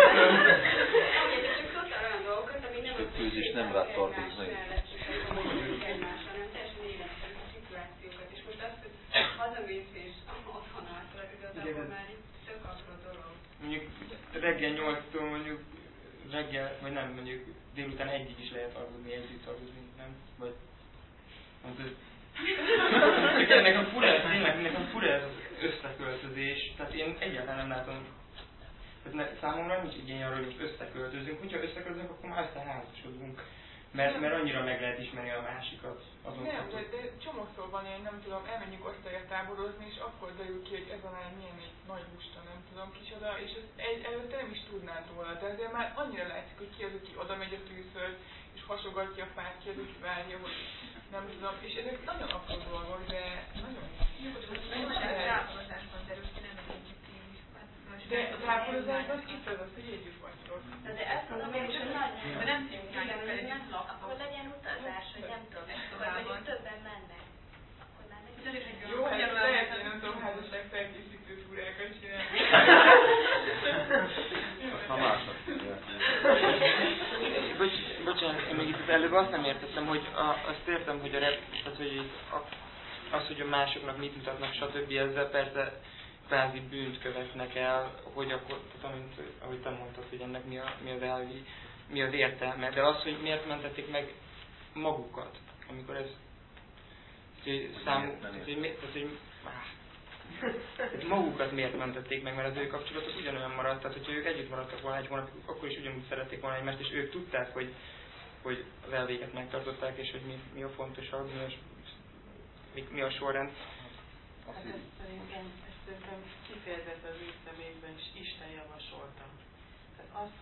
dolgokat, ami nem a főzés nem rád tartozik meg. Egymásra, nem teljesen életszerű szituációkat. És most azt, hogy hazamész és otthon állsz, igazából már itt tök apró dolog. Mondjuk reggel 8-tól mondjuk reggel, vagy nem, mondjuk délután 1-ig is lehet aludni, együtt aludni, nem? Vagy ennek a fura ez az összeköltözés, tehát én egyáltalán nem látom. Számomra nincs igény arra, hogy összeköltözünk. Hogyha összeköltözünk, akkor már összeházasodunk. Mert annyira meg lehet ismerni a másikat. Nem, de csomószor van ilyen, nem tudom, elmenjünk osztályra táborozni, és akkor derül ki, hogy ez a lány milyen egy nagy lusta, nem tudom kicsoda, és előtte nem is tudnád róla, de ezért már annyira látszik, hogy ki az, aki oda megy a tűzhöz, és hasogatja a fát, ki az, aki várja, hogy nem tudom, és ezek nagyon apró dolgok, de nagyon... Rápolozásban derül ki, nem egy de rápolozásban itt az, hogy együtt vagytok. De ezt mondom, hogy nem szimuláljuk fel együtt laktok. akkor legyen utazás, hogy nem tudom, vagy többen mennek. Akkor már nekik jó, hát lehet, hogy nem tudom, házasság felkészítő túrákat csinálni. Aztán másnak. Bocsánat, én még itt az előbb azt nem értettem, hogy azt értem, hogy tehát, hogy az, hogy a másoknak mit mutatnak, stb. Ezzel persze kvázi bűnt követnek el, hogy akkor, tehát ahogy te mondtad, hogy ennek mi az értelme, de az, hogy miért mentették meg magukat, amikor ez magukat miért mentették meg, mert az ő kapcsolatok ugyanolyan maradt, tehát hogyha ők együtt maradtak volna egy hónapig, akkor is ugyanúgy szerették volna egymást, és ők tudták, hogy az elvéket megtartották, és hogy mi a fontosabb, mi a sorrend. Hát ezt szerintem kifejezett az ő személyben, és Isten javasolta. Tehát az,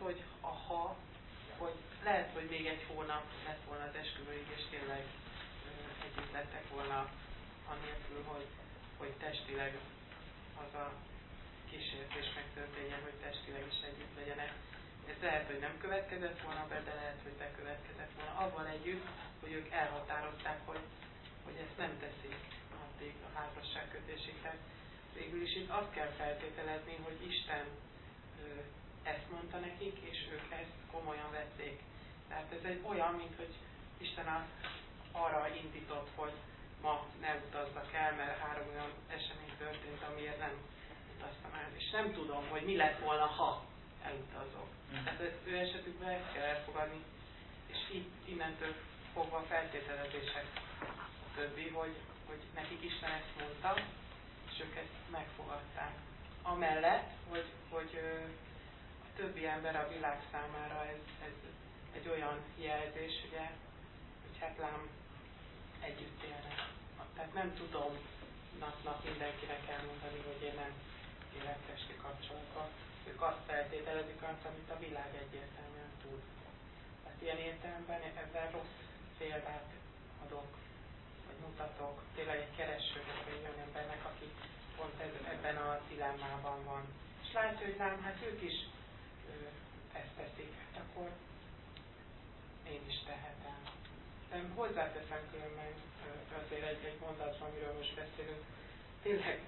hogy lehet, hogy még egy hónap lett volna az esküvőig, és tényleg együtt lettek volna, anélkül, hogy testileg az a kísértés megtörténjen, hogy testileg is együtt legyenek. Ez lehet, hogy nem következett volna be, de lehet, hogy bekövetkezett volna. Avval együtt, hogy ők elhatározták, hogy ezt nem teszik addig a házasságkötésig. Tehát végül is itt azt kell feltételezni, hogy Isten ezt mondta nekik, és ők ezt komolyan vették. Tehát ez egy olyan, mint hogy Isten arra indított, hogy ma ne utazzak el, mert 3 olyan esemény történt, amiért nem utaztam el. És nem tudom, hogy mi lett volna, ha elutazok. Tehát ő esetükben ezt kell elfogadni, és innentől fogva feltételezések a többi, hogy nekik Isten ezt mondta, és ők ezt megfogadták. Amellett, hogy a többi ember a világ számára ez egy olyan jelzés, ugye, hogy hát lám együtt élnek. Tehát nem tudom nap mindenkinek elmondani, hogy én nem élek testi kapcsolatban. Ők azt feltételezik azt, amit a világ egyértelműen tud. Tehát ilyen értelemben ebben rossz példát adok, vagy mutatok. Tényleg egy keresőnek, egy olyan embernek, aki pont ebben a dilemmában van. És látja, hogy lám, hát ők is ezt teszik, hát akkor én is tehetem. Hozzáteszem különben azért egy mondatban, amiről most beszélünk. Tényleg,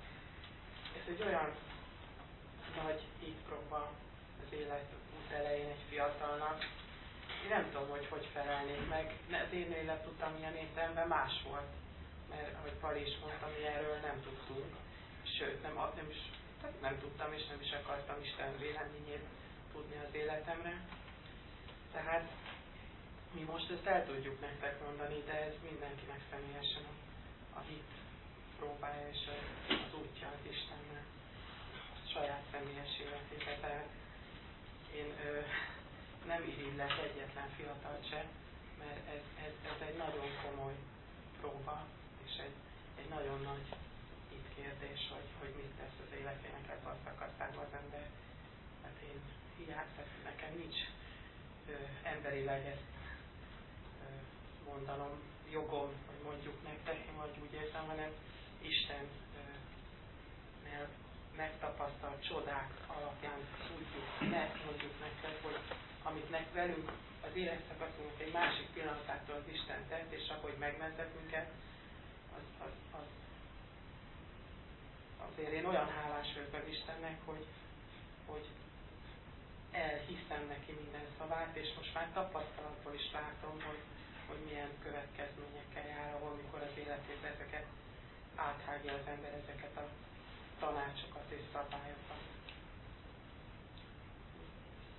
ez egy olyan nagy hitpróba az élet út elején egy fiatalnak. Én nem tudom, hogy felelnék meg. Az én életutam ilyen értelemben más volt. Mert ahogy Pali is mondta, mi erről nem tudtunk. Sőt, nem tudtam és nem is akartam Isten véleményét tudni az életemre. Tehát mi most ezt el tudjuk nektek mondani, de ez mindenkinek személyesen a hit próbálja és az útja az Istennek, a saját személyes életébe. Tehát én nem irigylek egyetlen fiatalt se, mert ez egy nagyon komoly próba, és egy nagyon nagy hitkérdés, hogy mit tesz az életének ebben a szakaszában az ember. Hát én nekem nincs emberileg ezt mondanom, jogom, hogy mondjuk nektek, én vagy úgy érzem, hanem Istennél megtapasztalt csodák alapján tudjuk, mondjuk nektek, hogy amit velünk az életszakaszunk egy másik pillanatától az Isten tett, és ahogy megmentett minket, azért én olyan hálás vagyok az Istennek, hogy elhiszem neki minden szavát, és most már tapasztalatból is látom, hogy milyen következményekkel jár, ahol mikor az életében ezeket áthágja az ember, ezeket a tanácsokat és szabályokat.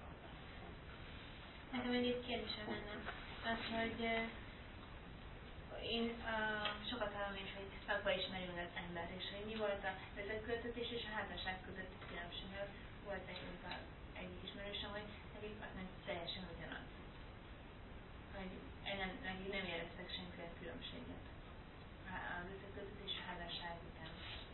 Nekem egy kérdésem lenne. Az, hogy én sokat hallom is, hogy szakvaismerőn az ember, és hogy mi volt a vezetőköltetés és a házasság közötti különbség. Volt egyik ismerősöm, hogy nekik az nem teljesen ugyanaz. Hogy nem éreztek senkivel különbséget a vezetőköltetés és a házasság után.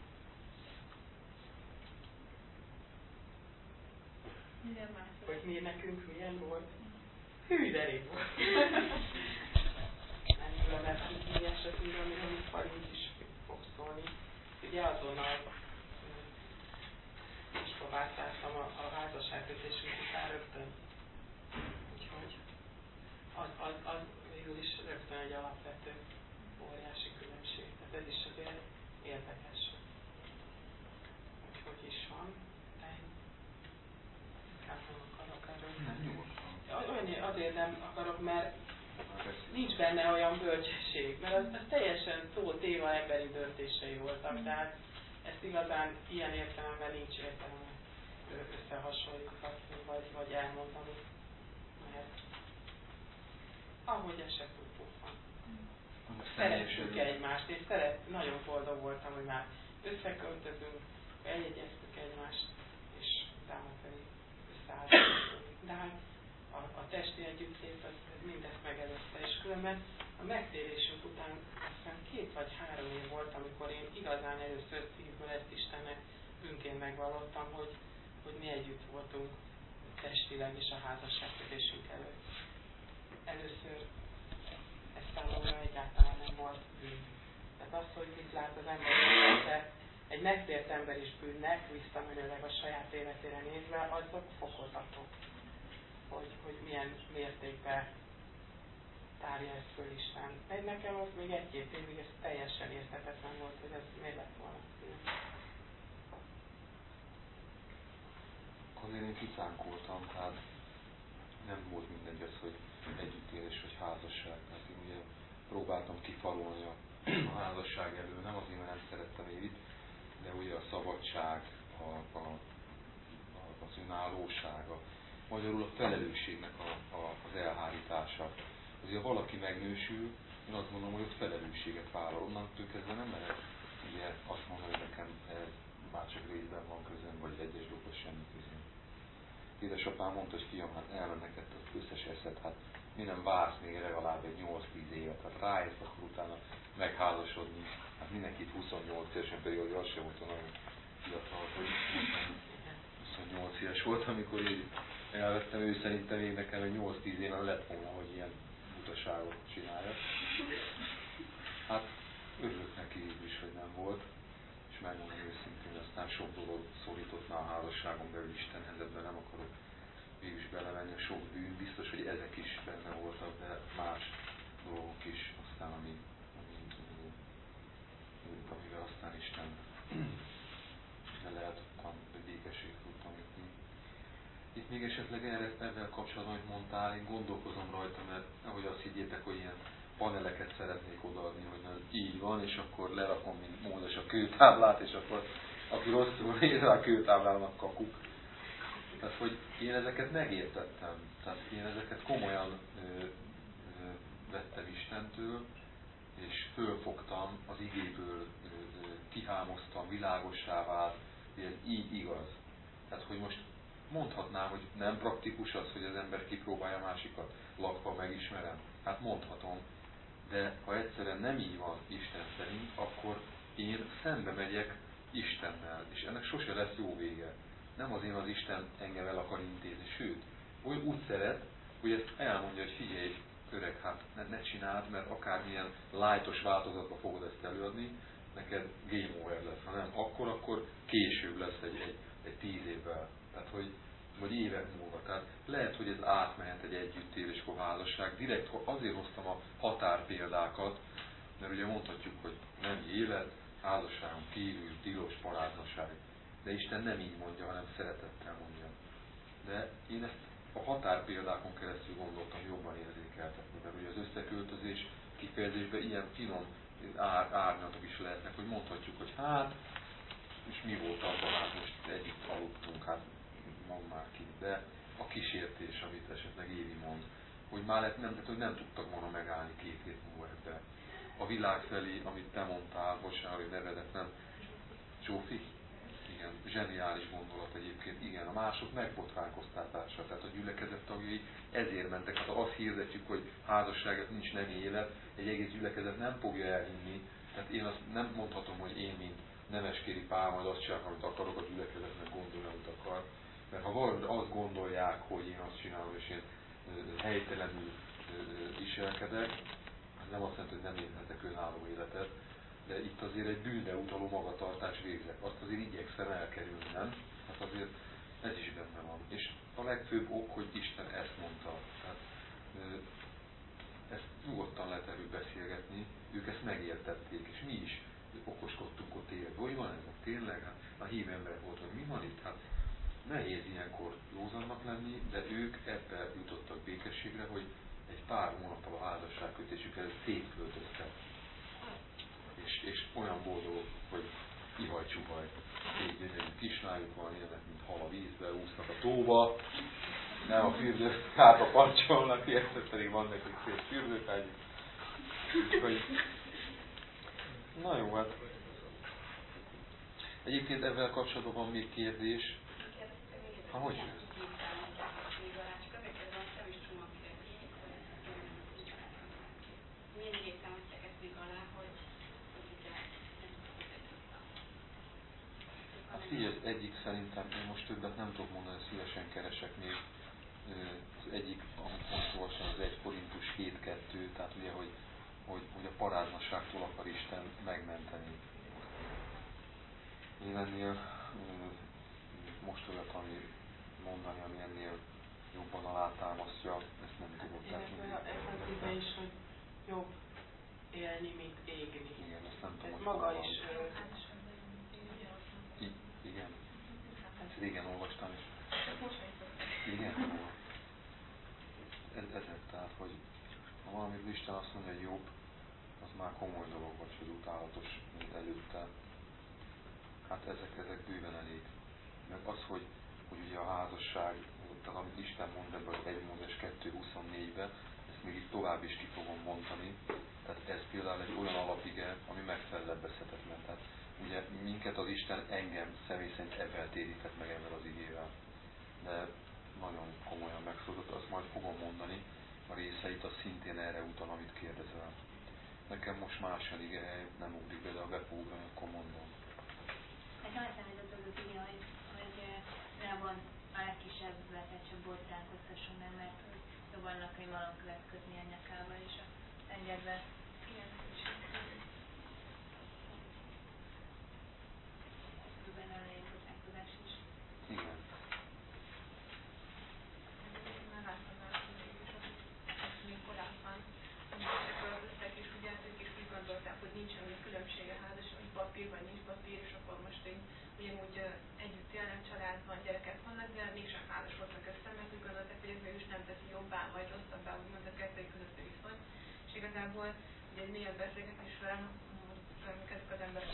Hogy mi nekünk milyen volt? Hű, de rég volt. Nem tudom, mert mi esetünkben, amit Farid is fog szólni. Ugye azonnal iskoláztáltam a házasságkötésünk után rögtön. Úgyhogy az végül is rögtön egy alapvető óriási különbség. Tehát ez is azért érdekes. Hogy is van. De inkább nem akarok erről. Azért nem akarok, mert nincs benne olyan bölcsesség, mert az teljesen szó téva emberi döntései voltak, tehát ezt igazán ilyen értelemben nincs értelme összehasonlítani, vagy elmondani, mert ahogy esett, úgy van. Szeretjük egymást, és nagyon boldog voltam, hogy már összeköltözünk, eljegyeztük egymást, és utána pedig összeállítottunk. De hát a testi együttlét az mindezt megelőzte, és különben a megtérésünk után aztán 2 vagy 3 év volt, amikor én igazán először szívből ezt Istennek bűnként megvallottam, hogy mi együtt voltunk testileg is a házasságkötésünk előtt. Először ez számomra egyáltalán nem volt bűn. Tehát az, hogy mit lát az ember, de egy megtért ember is bűnnek, visszamenőleg a saját életére nézve, azok fokozatok. Hogy milyen mértékben tárja ezt föl Isten. Nekem az még 1-2 évig ez teljesen érthetetlen volt, hogy ez miért lett volna. Azért én kitánkoltam, tehát nem volt mindegy az, hogy együttélés vagy házasság. Tehát én ugye próbáltam kifalolni a házasság elől, nem azért, mert nem szerettem Évit, de ugye a szabadság, az önállóság, magyarul a felelősségnek az elhárítása. Azért, ha valaki megnősül, én azt gondolom, hogy ott felelősséget vállal. Onnantól kezdve nem lehet ugye azt mondani, hogy nekem ez már csak részben van közön, vagy egyes dolgokhoz semmi közön. Édesapám mondta, hogy fiam, hát elmennek az összes eszed, hát mi nem vársz még legalább egy 8-10 évet, hát rájössz akkor utána megházasodni, hát mindenkit 28 évesen, pedig hogy az sem volt nagyon fiatal, hogy 28 éves volt, amikor én elvettem, ő szerintem még nekem egy 8-10 éven lett volna, hogy ilyen butaságot csináljak. Hát örülök neki is, hogy nem volt, és megmondom őszintén, hogy aztán sok dolog szorított már a házasságon belül Istenhez, ebben nem akarok végülis belemenni, a sok bűn, biztos, hogy ezek is benne voltak, de más dolgok is, aztán amivel aztán Isten lehet békességet tudtam jutni. Itt még esetleg ezzel kapcsolatban, amit mondtál, én gondolkozom rajta, mert ahogy azt higgyétek, hogy ilyen paneleket szeretnék odaadni, hogy na, így van, és akkor lerakom, mint Mózes a kőtáblát, és akkor aki rosszul néz rá a kőtáblának kakuk. Tehát, hogy én ezeket megértettem. Tehát én ezeket komolyan vettem Istentől, és fölfogtam, az igéből kihámoztam, világossá vált, hogy ez így igaz. Tehát, hogy most mondhatnám, hogy nem praktikus az, hogy az ember kipróbálja a másikat, lakva megismerem. Hát mondhatom, de ha egyszerűen nem így van Isten szerint, akkor én szembe megyek Istennel, és ennek sose lesz jó vége. Nem azért az Isten engem el akar intézni, sőt, úgy szeret, hogy ezt elmondja, hogy figyelj, öreg, hát ne csináld, mert akármilyen lightos változatba fogod ezt előadni, neked game over lesz, ha nem, akkor később lesz egy 10 évvel, tehát vagy évek múlva. Tehát lehet, hogy ez átmehet egy együttélés házasság. Direkt azért hoztam a határpéldákat, mert ugye mondhatjuk, hogy nem élet, házasságon kívül, tilos paráznaság. De Isten nem így mondja, hanem szeretettel mondja. De én ezt a határpéldákon keresztül gondoltam jobban érzékeltetni, mert ugye az összeköltözés kifejezésben ilyen finom árnyatok is lehetnek, hogy mondhatjuk, hogy hát, és mi volt abban, hát most együtt aludtunk, hát mond már ki, de a kísértés, amit esetleg Évi mond, hogy már nem tudtak volna megállni 2 hét múlva ebbe. a világ felé, amit te mondtál, bocsánat, hogy nevedet nem, Zsófi? Igen, zseniális gondolat egyébként, igen, a mások megbotránkoztatása, tehát a gyülekezet tagjai ezért mentek, hát ha azt hirdetjük, hogy házasságot nincs nem élet, egy egész gyülekezet nem fogja elhinni, tehát én azt nem mondhatom, hogy én, mint Nemeskéri Pál, majd azt csinálok, amit akarok, a gyülekezetnek gondolja, amit akar, mert ha valahogy azt gondolják, hogy én azt csinálom, és én helytelenül viselkedek, az nem azt jelenti, hogy nem élhetek önálló életet, de itt azért egy bűnre utaló magatartás végzek. Azt azért igyekszem elkerülni, nem? Hát azért ez is benne van. És a legfőbb ok, hogy Isten ezt mondta. Tehát ezt nyugodtan lehet erről beszélgetni, ők ezt megértették, és mi is okoskodtunk ott élve. Hogy van ez? Tényleg? Hát a hív emberek volt, hogy mi van itt? Hát nehéz ilyenkor józannak lenni, de ők ebben jutottak békességre, hogy egy pár hónappal a házasságkötésük előtt szétköltöztek. És olyan boldog, hogy ihaj-csuhaj, egy gyönyörű kislányuk van, élnek, mint hal a vízbe, úsznak a tóba, nem a fürdőkába pancsolnak, illetve pedig van nekik szép fürdőkágyuk. Úgyhogy, na jó, hát. Egyébként ezzel kapcsolatban van még kérdés. Ha, hogy jössz? Figyelj, egyik szerintem, én most többet nem tudok mondani, szívesen keresek még. Az egyik, amit most olvastam, az 1 Korintus 7:2, tehát ugye, hogy a paráznaságtól akar Isten megmenteni. Én ennél most olyat, ami mondani, ami ennél jobban alátámasztja, ezt nem tudok. Ez ide is, hogy jobb élni, mint égni. Igen, ezt nem tudom, hogy maga is. Igen. Ezt régen olvastam is. Igen. Ezek tehát, hogy ha valamit Isten azt mondja, hogy jobb, az már komoly dolog, vagy hogy utálatos, mint előtte. Hát ezek bőven elég. Meg az, hogy ugye a házasság, tehát amit Isten mond ebből az 1 Mózes 2:24-ben, ezt még itt tovább is ki fogom mondani. Tehát ez például egy olyan alapige, ami megfellebbezhetetlen. Tehát ugye minket az Isten engem személy szerint ebben térített meg ezzel az igével. De nagyon komolyan megszólott, azt majd fogom mondani, a részeit, az szintén erre utal, amit kérdezel. Nekem most más jön ige, nem ugrik be, de a befogulni, akkor mondom. Nekem eszembe jutott az ige, hogy ne van a legkisebb vetetsebb botránkoztasson meg, mert vannak, hogy malom következni a nyakába, és a tengerbe. Igen, és benne a lényeg botránkozás is. Igen. Már láttam már még korábban, amikor az összeg is ugye, ők is úgy gondolták, hogy nincsen olyan különbség a házasság, hogy papír vagy nincs papír, és akkor most én ugyanúgy együtt élnek, családban, gyerekek vannak, de mégsem házasodnak össze, mert úgy gondolták, hogy ez mégis nem teszi jobbá vagy rosszabbá, úgymond a kettőjük közötti viszony. És igazából ugye egy mélyebb beszélgetés során kezdik az emberek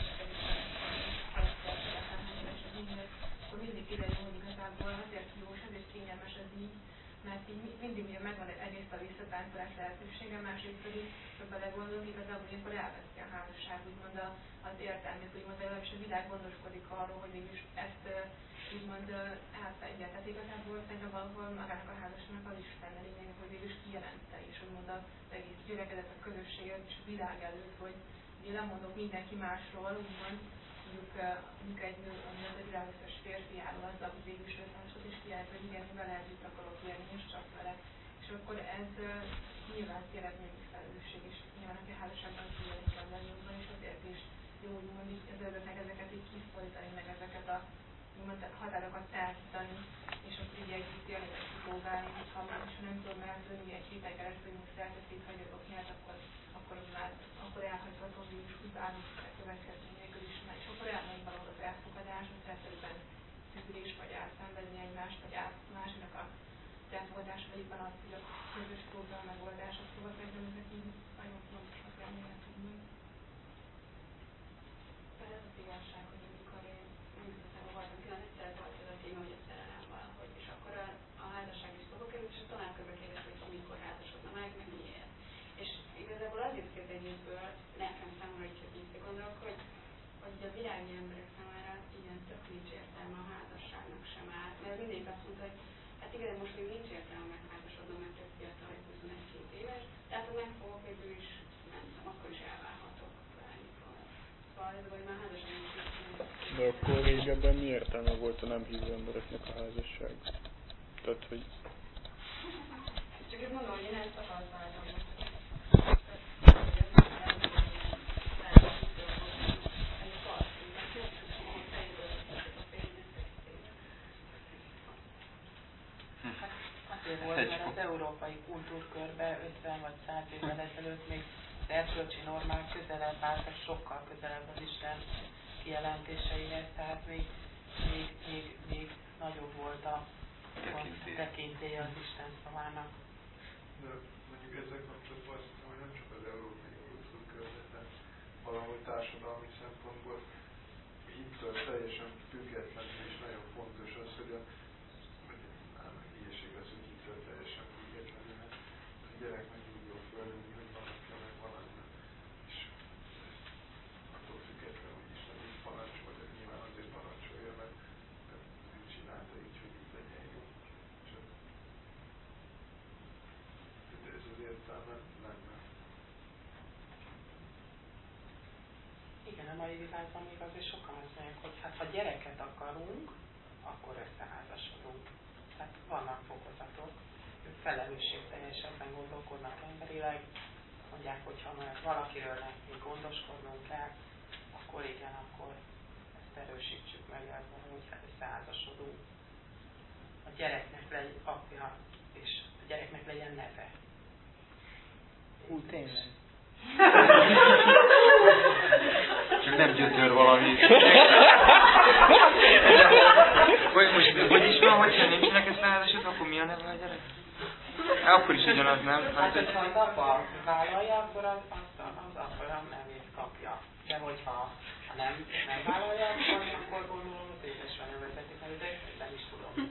akkor mindig kiderül, hogy igazából azért jó, és azért kényelmes ez így, mert így mindig ugye megvan egyrészt a visszatáncolás lehetősége, másrészt pedig, ha belegondolunk, igazából ilyenkor elveszi a házasság, úgymond az értelmét, úgymond legalábbis a világ gondoskodik arról, hogy mégis ezt úgymond elfedje. Tehát igazából szerintem valahol magának a házasságnak az is lenne lényeg, hogy mégis kijelente, és úgymond az egész gyülekezet, a közösséget és a világ előtt, hogy ugye lemondok mindenki másról, úgymond, mondjuk egy nő, ami az egy világos férfiáról, azzal, hogy végül is összehasonlít, és kijelent, hogy igen, vele együtt akarok élni, és csak vele. És akkor ez nyilván eredményi felelősség, és nyilván aki a házasságban kijelent kell legjobban, és azért is jó, úgymond így ezeket így kiszorítani, meg ezeket a úgymond határokat tágítani, és akkor így együtt élni, vagy kipróbálni, hogyha nem tudom eltűnni egy héten keresztül, hogy elteszít, hogy azok miatt, akkor elhagyható, és utána következni nélkül is, és akkor elmegy valahol az elfogadás, az egyszerűen szűrés, vagy elszenvedni egymást, vagy másnak a elfogadás, vagy éppen az, hogy a közös próbál megoldások, szóval szerintem ezek így nagyon fontosak lennének tudni. Ez az igazság, hogy amikor én mindketten voltam, külön egyszer volt ez a téma, hogy a szerelem valahogy, és akkor a házasság is szóba került, és a tanárkörbe kérdezték, hogy mikor házasodna meg miért. És igazából az jött ki az egészből, igen, most még nincs értelme megházasodnom, mert egy fiatal, vagy 21-22 éves, tehát ha megfogok, végül is nem tudom, akkor is elválhatok bármikor. Szóval ez vagy már házasság is nem. De akkor régebben mi értelme volt a nem hívő embereknek a házasság? Tehát, hogy... Csak ezt mondom, hogy én ezt tapasztaltam most. Azért volt, mert az európai kultúrkörbe 50 vagy 100 évvel ezelőtt még az erkölcsi normák közelebb álltak, sokkal közelebb az Isten kijelentéseihez, tehát még nagyobb volt a tekintélye az Isten szavának. De mondjuk ezzel kapcsolatban azt hiszem, hogy nem csak az európai kultúrkörbe, de valahogy társadalmi szempontból hittől teljesen függetlenül és nagyon fontos az, hogy hülyeség az, hogy hittől teljesen függetlenül, mert a gyereknek úgy jó fölnőni, hogy valakja meg valami. És attól függetlenül, hogy Isten így parancsol, de nyilván azért parancsolja, mert ő csinálta így, hogy így legyen jó. De ez az értelme lenne. Igen, a mai világban még azért sokan azt mondják, hogy hát ha gyereket akarunk, akkor összeházasodunk. Tehát vannak fokozatok, ők felelősségteljesebben gondolkodnak emberileg, mondják, hogy ha már valakiről nekünk gondoskodnunk kell, akkor igen, akkor ezt erősítsük meg ezzel, hogy összeházasodunk. A gyereknek legyen apja, és a gyereknek legyen neve. Tényleg. Csak nem gyötör valami. Hogy is van, hogyha nincsenek összeházasodva, akkor mi a neve a gyerek? Akkor is ugyanaz, nem? Hát, hogyha az apa vállalja, akkor az apa a nevét kapja. De hogyha nem vállalja, akkor gondolom az édesanyja nevezetik, de nem is tudom.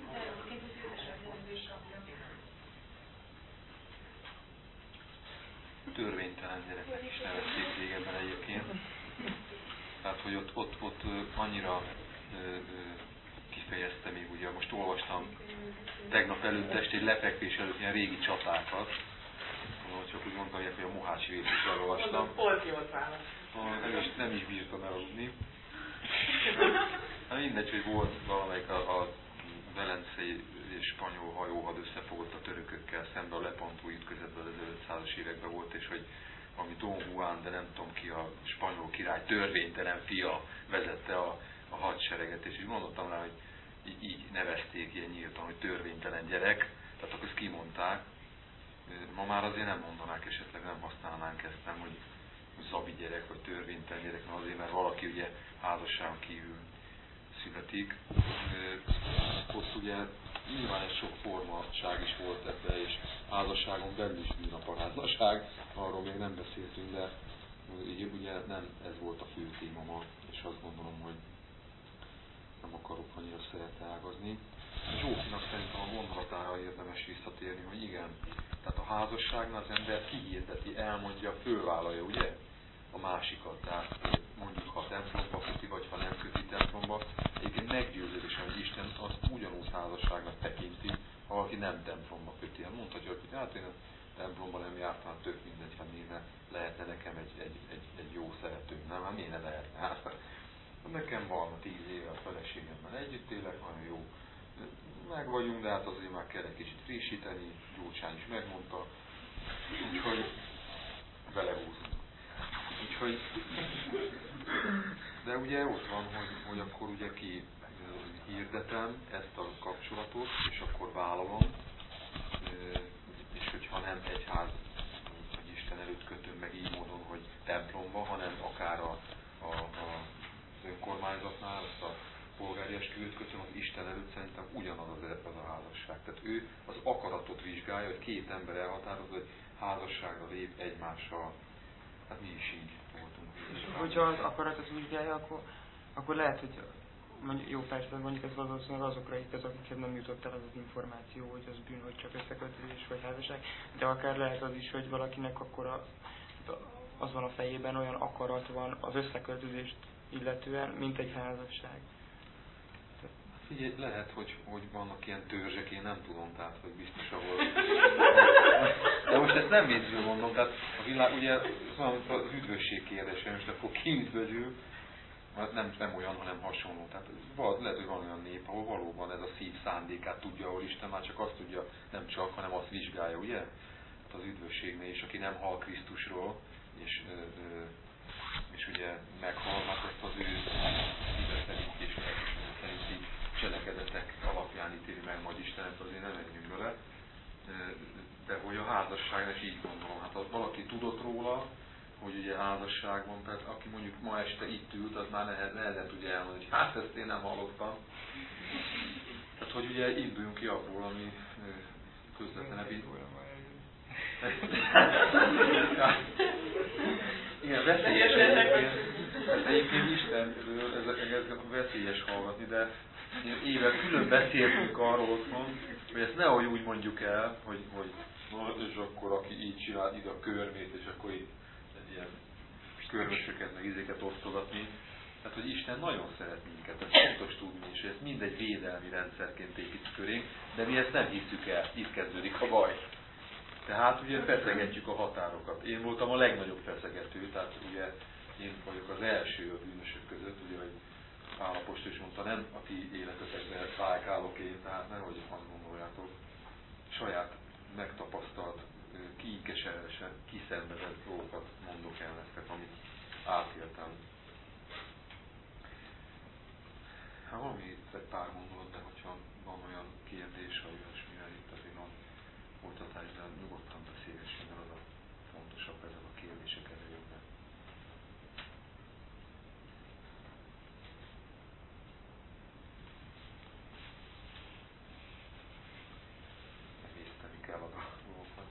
Törvénytelen gyereknek is nevezték régebben egyébként. Tehát, hogy ott annyira kifejezte még, ugye most olvastam tegnap előtt este egy lefekvés előtt ilyen régi csatákat. Csak úgy mondtam, hogy a Mohács Vét is elolvastam. Nem is bírtam elaludni. Hát mindegy, hogy volt valamelyik a velencei és spanyol hajóhad összefogott a törökökkel szembe a Lepantó ütközetben az 1500-as években volt, és hogy valami Don Juan, de nem tudom ki, a spanyol király törvénytelen fia vezette a hadsereget, és így mondottam rá, hogy így nevezték ilyen nyíltan, hogy törvénytelen gyerek, tehát akkor ezt kimondták. Ma már azért nem mondanák, esetleg nem használnánk ezt, nem, hogy zabi gyerek, vagy törvénytelen gyerek, mert azért, mert valaki ugye házasságon kívül születik. Ott ugye nyilván egy sok formaság is volt ebben, és házasságon belül is bűn a parázasság, arról még nem beszéltünk, de ugye nem ez volt a fő téma ma, és azt gondolom, hogy nem akarok annyira szeretágazni. Zsófinak szerintem a gondolatára érdemes visszatérni, hogy igen, tehát a házasságnál az ember kihirdeti, elmondja, fölvállalja, ugye? A másikat, tehát mondjuk ha templomba köti, vagy ha nem köti templomba, egyébként meggyőződésem, hogy Isten azt ugyanúgy házasságnak tekinti, ha valaki nem templomba köti. Hát mondhatja, hogy hát én a templomban nem jártam, tök mindegy, ha miért lehetne nekem egy jó szeretőm, nem? Hát miért ne lehetne? Hát nekem van 10 éve a feleségemmel együtt élek, nagyon jó. Meg vagyunk, de hát azért már kell egy kicsit frissíteni, Gyurcsány is megmondta, úgyhogy belehúzunk. Úgyhogy, de ugye ott van, hogy akkor ugye ki hirdetem ezt a kapcsolatot, és akkor vállalom, és hogyha nem egyház, vagy Isten előtt kötöm meg így módon, hogy templomba, hanem akár az önkormányzatnál, azt a polgári esküvőt kötöm, az Isten előtt szerintem ugyanaz az a házasság. Tehát ő az akaratot vizsgálja, hogy két ember elhatározza, hogy házasságra lép egymással. Hát mi is így voltunk. Hogyha az akaratot vizsgálja, akkor lehet, hogy mondjuk, jó persze, mondjuk ez valószínűleg azokra igaz, akikhez nem jutott el az az információ, hogy az bűn, hogy csak összekötődés vagy házasság, de akár lehet az is, hogy valakinek akkor az van a fejében, olyan akarat van az összekötődést illetően, mint egy házasság. Figyelj, lehet, hogy vannak ilyen törzsek, én nem tudom, tehát, hogy biztos ahol. De most ezt nem viccből mondom, tehát a világ, ugye, az üdvösség kérdése, most akkor ki üdvözül, nem olyan, hanem hasonló. Tehát lehet, hogy van olyan nép, ahol valóban ez a szív szándékát tudja, ahol Isten már csak azt tudja, nem csak, hanem azt vizsgálja, ugye? Hát az üdvösségnél is, aki nem hall Krisztusról, és ugye meghalnak, ezt az ő szíve szerint és szerinti cselekedetek alapján ítéli meg majd Istenet, azért nem menjünk bele. De hogy a házasságnál is így gondolom, hát az valaki tudott róla, hogy ugye házasságban, tehát aki mondjuk ma este itt ült, az már nehezen tudja elmondani, hogy hát ezt én nem hallottam. Tehát, hogy ugye induljunk ki abból, ami közvetlenebb így. Igen, veszélyes egyébként Istenről, ez veszélyes hallgatni, de évek külön beszéltünk arról otthon, hogy ezt nehogy úgy mondjuk el, hogy és akkor aki így csinál ide a körmét, és akkor így egy ilyen körmösöket, meg izéket osztogatni. Tehát, hogy Isten nagyon szeret minket, ez fontos tudni, és ez mindegy védelmi rendszerként épít körénk, de mi ezt nem hiszük el, itt kezdődik a baj. Tehát ugye feszegetjük a határokat. Én voltam a legnagyobb feszegető, tehát ugye én vagyok az első a bűnösök között, ugye, hogy Pál apostol is mondta, nem a ti életetekben vájkálok én, tehát nehogy azt gondoljátok. Saját megtapasztalt, kiikeseresen, kiszenvedett dolgokat mondok el nektek, amit átéltem. Hát valami egy pár gondolat, de hogyha van olyan kérdés, vagy olyasmivel itt azért van folytatás, de nyugodtan beszélgessünk, mert az a fontosabb ezen a kérdések előjönnek. Emészteni kell a dolgokat.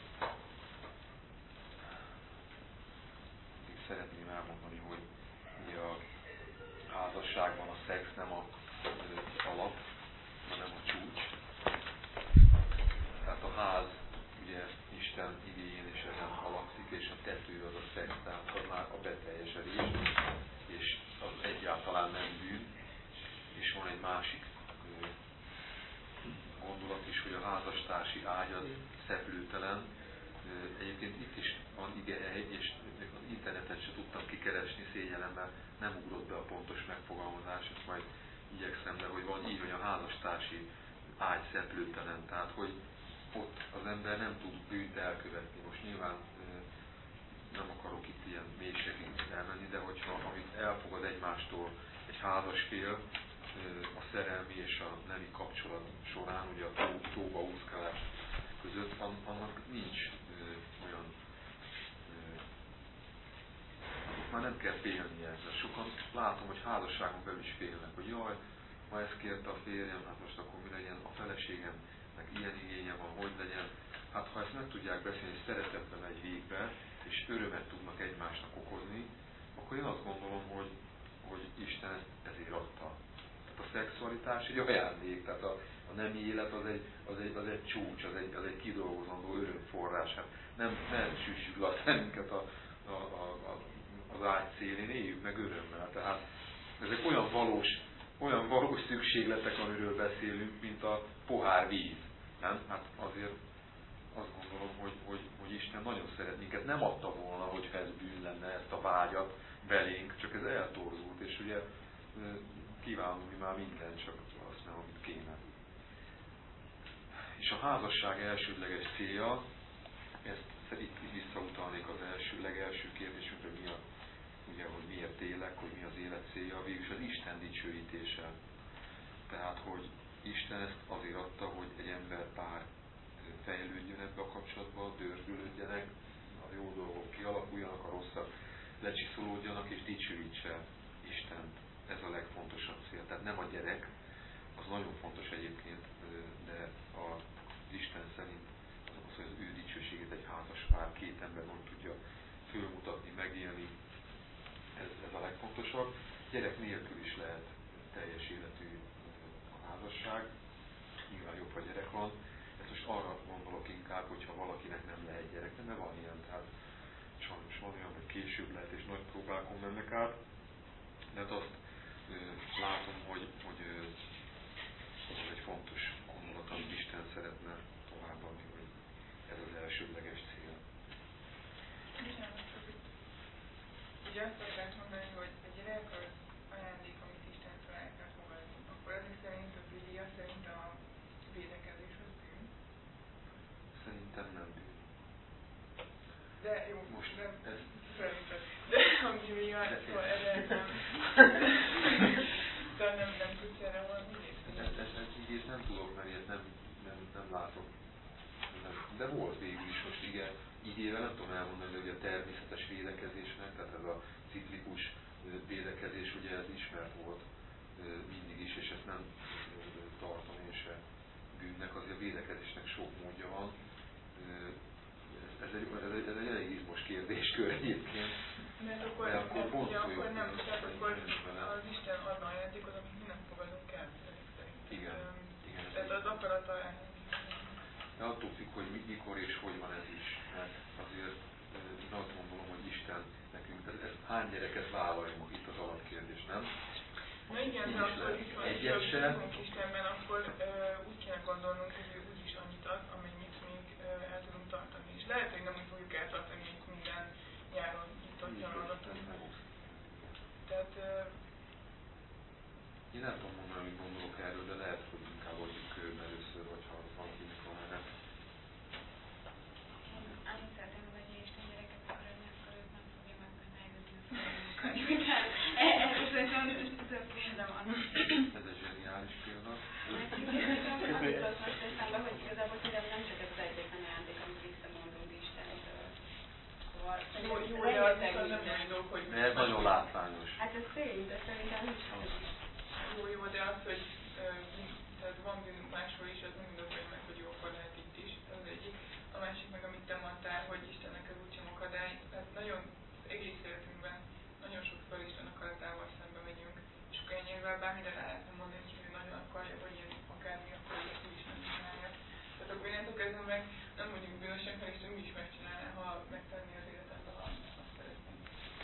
Még szeretném elmondani, hogy ugye a házasságban a szex nem az alap, hanem a csúcs. Tehát a ház ugye Isten igéjén és ezen alapszik, és a tető az a szex, tehát az már a beteljesedés, és az egyáltalán nem bűn. És van egy másik gondolat is, hogy a házastársi ágy az szeplőtelen. Egyébként itt is van igehely, és az internetet se tudtam kikeresni, szégyellemmel nem ugrott be a pontos megfogalmazás, ezt majd igyekszem, de hogy van így, hogy a házastársi ágy szeplőtelen, tehát hogy ott az ember nem tud bűnt elkövetni. Most nyilván nem akarok itt ilyen mélységig elmenni, de hogyha amit elfogad egymástól egy házasfél, a szerelmi és a nemi kapcsolat során, ugye a tóba úszkálás között, annak nincs olyan, már nem kell félni ezzel. Sokan látom, hogy házasságon belül is félnek, hogy jaj, ma ezt kérte a férjem, hát most akkor mi legyen, a feleségemnek ilyen igénye van, hogy legyen. Hát ha ezt meg tudják beszélni, és szeretetben megy végbe, és örömet tudnak egymásnak okozni, akkor én azt gondolom, hogy Isten ezt ezért adta. Tehát a szexualitás egy ajándék, tehát a nemi élet az egy csúcs, az egy kidolgozandó örömforrás. Hát nem süssük le a szemünket az ágy szélén, éljük meg örömmel. Tehát ezek olyan valós szükségletek, amiről beszélünk, mint a pohár víz. Nem? Hát azért azt gondolom, hogy Isten nagyon szeret minket. Nem adta volna, hogyha ez bűn lenne, ezt a vágyat belénk, csak ez eltorzult, és ugye kívánunk mi már minden, csak azt nem, amit kéne. És a házasság elsődleges célja, ezt itt visszautalnék az legelső kérdésünkre, hogy miért élek, hogy mi az élet célja, végülis az Isten dicsőítése. Tehát, hogy Isten ezt azért adta, hogy egy emberpár fejlődjön ebbe a kapcsolatba, dörzsülődjenek, a jó dolgok kialakuljanak, a rosszak lecsiszolódjanak és dicsőítse Istent. Ez a legfontosabb cél. Tehát nem a gyerek, az nagyon fontos egyébként, de az Isten szerint az, hogy az ő dicsőségét egy házaspár, két ember hogy tudja fölmutatni, megélni, ez a legfontosabb. Gyerek nélkül is lehet teljes életű a házasság, nyilván jobb, ha gyerek van. Ez most arra gondolok inkább, hogyha valakinek nem lehet gyerek, de van ilyen, tehát sajnos van olyan, hogy később lehet és nagy próbákon mennek át. De hát azt látom, hogy fontos gondolat, amit Isten szeretne továbbadni, hogy ez az elsődleges cél. Ugye azt szokták mondani, hogy a gyerek az ajándék, amit Istentől el kell fogadni. Akkor ezek szerint a Biblia szerint a védekezés az bűn. Szerintem nem bűn. De jó, Most nem ez... szerinted. De a Biblia, szóval erre nem. De nem tudsz erre valami Ezt igényt nem tudok, mert ilyet nem látok. De volt végül is, most igen, igével nem tudom elmondani, hogy a természetes védekezésnek, tehát ez a ciklikus védekezés, ugye ez ismert volt mindig is, és ezt nem tartom én se bűnnek, azért a védekezésnek sok módja van. Ez egy elég izmos kérdéskör egyébként. Mert akkor, de akkor pont akkor nem, tehát akkor az Isten adna ajándékot, amit mi nem fogadunk el, szerint. Igen. Tehát az akarata ellen. De attól függ, hogy mikor és hogy van ez is. Mert azért én azt gondolom, hogy Isten nekünk, ez hány gyereket vállaljunk, itt az alapkérdés, nem? Na igen, de akkor itt van, hogy Istenben, akkor úgy kéne gondolnunk, hogy ő úgyis annyit ad, amennyit még el tudunk tartani. És lehet, hogy nem úgy fogjuk eltartani, hogy minden nyáron nyitott nyaralatot. Tehát... Én nem tudom mondani, amit gondolok erről, de lehet, hogy inkább adjuk körben először, hogyha valaki mikor erre. Amit szeretném mondani, hogy Isten gyereket akarod, akkor őt nem fogja megakadályozni a folyamunkat. Erről szerintem több példa van. Ez egy zseniális példa. Az jutott most eszembe, hogy igazából szerintem nem csak ez az egyetlen ajándék, amit visszamondunk Istentől. Szóval jó, de az viszont nem olyan dolog, hogy... De ez nagyon látványos. Hát ez tény, de szerintem nincs az. Jó, de az, hogy tehát van bűnünk máshol is, az nem igazolja meg, hogy jó, akkor lehet itt is. Ez az egyik. A másik meg, amit te mondtál, hogy Istennek ez úgysem akadály. Tehát nagyon egész életünkben nagyon sokszor Isten akaratával szembe megyünk. És akkor ennyivel bármire rá lehetne mondani, hogy ő nagyon akarja, vagy ilyen akármi, akkor ezt úgy is nem csinálja. Tehát akkor innentől kezdve meg nem mondjuk bűnösek, mert Isten úgy is megcsinálja, ha megtenni az életemben, ha azt szeretnénk.